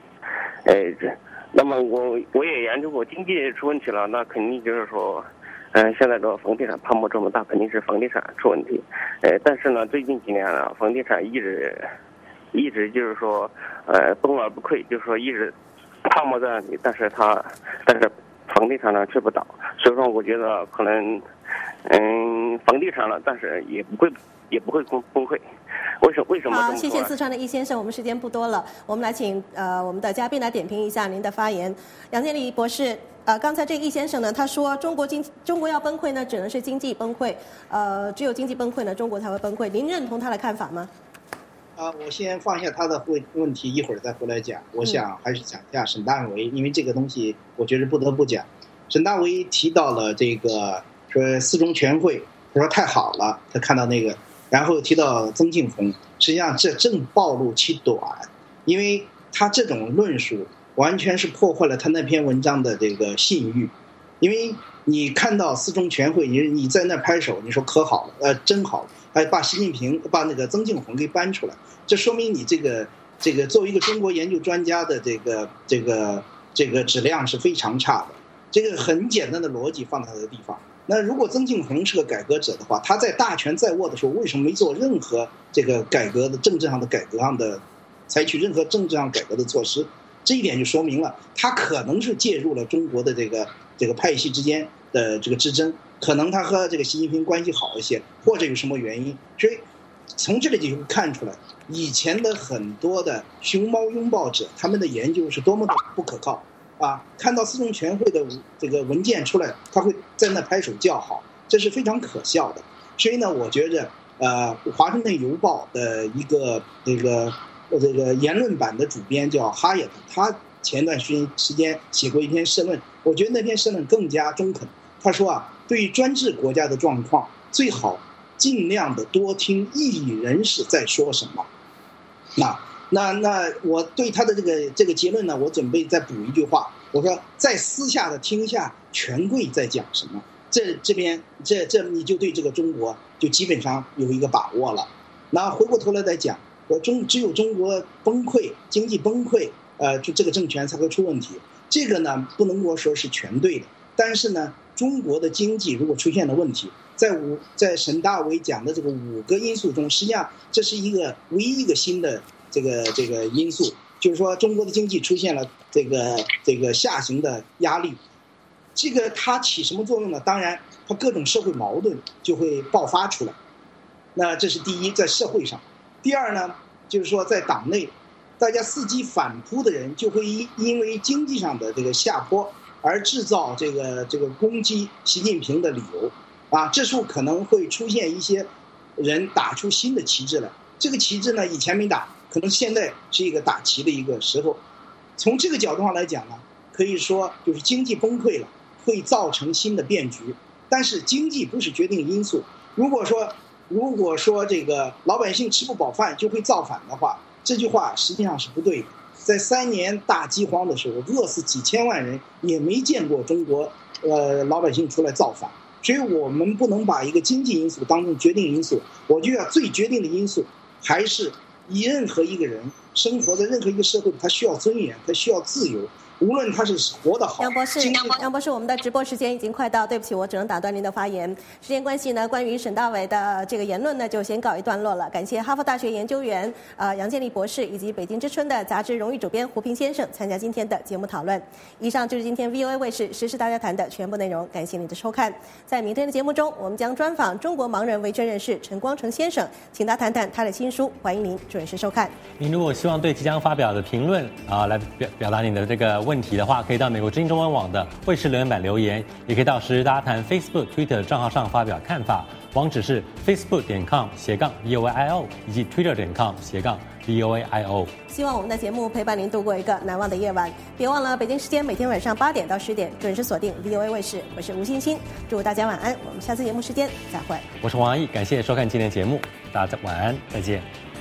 那么我也研究过，经济出问题了，那肯定就是说，现在的房地产泡沫这么大，肯定是房地产出问题。但是呢，最近几年啊，房地产一直就是说，崩而不溃，就是说一直泡沫在那里，但是房地产呢却不倒，所以说我觉得可能，房地产了，但是也不会崩溃。为什么？ 好，谢谢四川的易先生，我们时间不多了，我们来请我们的嘉宾来点评一下您的发言。杨建立博士，刚才这个易先生呢，他说中国要崩溃呢，只能是经济崩溃，只有经济崩溃呢，中国才会崩溃。您认同他的看法吗？ 我先放下他的问题，一会儿再回来讲。我想还是讲一下沈大为，因为这个东西我觉得不得不讲。沈大为提到了这个说四中全会，他说太好了，他看到那个。然后提到曾庆红，实际上这正暴露其短，因为他这种论述完全是破坏了他那篇文章的这个信誉。因为你看到四中全会，你在那拍手，你说可好了，真好，把习近平把那个曾庆红给搬出来，这说明你这个作为一个中国研究专家的这个质量是非常差的。这个很简单的逻辑放在他的地方。那如果曾庆红是个改革者的话，他在大权在握的时候，为什么没做任何这个改革的政治上的改革上的，采取任何政治上改革的措施？这一点就说明了他可能是介入了中国的这个派系之间的这个之争，可能他和这个习近平关系好一些，或者有什么原因。所以从这里就看出来，以前的很多的熊猫拥抱者，他们的研究是多么的不可靠。看到四中全会的这个文件出来，他会在那拍手叫好，这是非常可笑的。所以呢，我觉着华盛顿邮报的一个这个言论版的主编叫哈耶特，他前段时间写过一篇社论，我觉得那篇社论更加中肯。他说对于专制国家的状况，最好尽量的多听异议人士在说什么。那我对他的这个结论呢，我准备再补一句话，我说再私下的听一下权贵在讲什么，这边你就对这个中国就基本上有一个把握了。那回过头来再讲，只有中国崩溃，经济崩溃，就这个政权才会出问题。这个呢不能够说是全对的，但是呢，中国的经济如果出现了问题，在沈大为讲的这个5个因素中，实际上这是唯一一个新的这个因素，就是说中国的经济出现了这个下行的压力。这个它起什么作用呢？当然它各种社会矛盾就会爆发出来。那这是第一，在社会上。第二呢，就是说在党内大家伺机反扑的人就会因为经济上的这个下坡而制造这个攻击习近平的理由这时候可能会出现一些人打出新的旗帜来。这个旗帜呢以前没打，可能现在是一个打旗的一个时候。从这个角度上来讲呢，可以说就是经济崩溃了，会造成新的变局。但是经济不是决定因素。如果说这个老百姓吃不饱饭就会造反的话，这句话实际上是不对的。在3年大饥荒的时候，饿死几千万人，也没见过中国老百姓出来造反。所以我们不能把一个经济因素当成决定因素。我觉得最决定的因素还是任何一个人生活在任何一个社会，他需要尊严，他需要自由，无论他是活得好。 杨博士，我们的直播时间已经快到，对不起，我只能打断您的发言。时间关系呢，关于沈大为的这个言论呢，就先告一段落了。感谢哈佛大学研究员杨建立博士以及北京之春的杂志荣誉主编胡平先生参加今天的节目讨论。以上就是今天 VOA 卫视时事大家谈的全部内容，感谢您的收看。在明天的节目中，我们将专访中国盲人维权人士陈光诚先生，请他谈谈他的新书，欢迎您准时收看。 您如果希望对即将发表的评论来表达你的这个问题的话，可以到美国之音中文网的卫视留言板留言，也可以到时事大家谈 Facebook、Twitter 账号上发表看法， 网址是 facebook.com/voaio 以及 twitter.com/voaio。 希望我们的节目陪伴您度过一个难忘的夜晚。别忘了北京时间每天晚上8点到10点准时锁定 VOA 卫视，我是吴欣欣，祝大家晚安，我们下次节目时间再会。 我是黄阿义，感谢收看今天的节目，大家晚安，再见。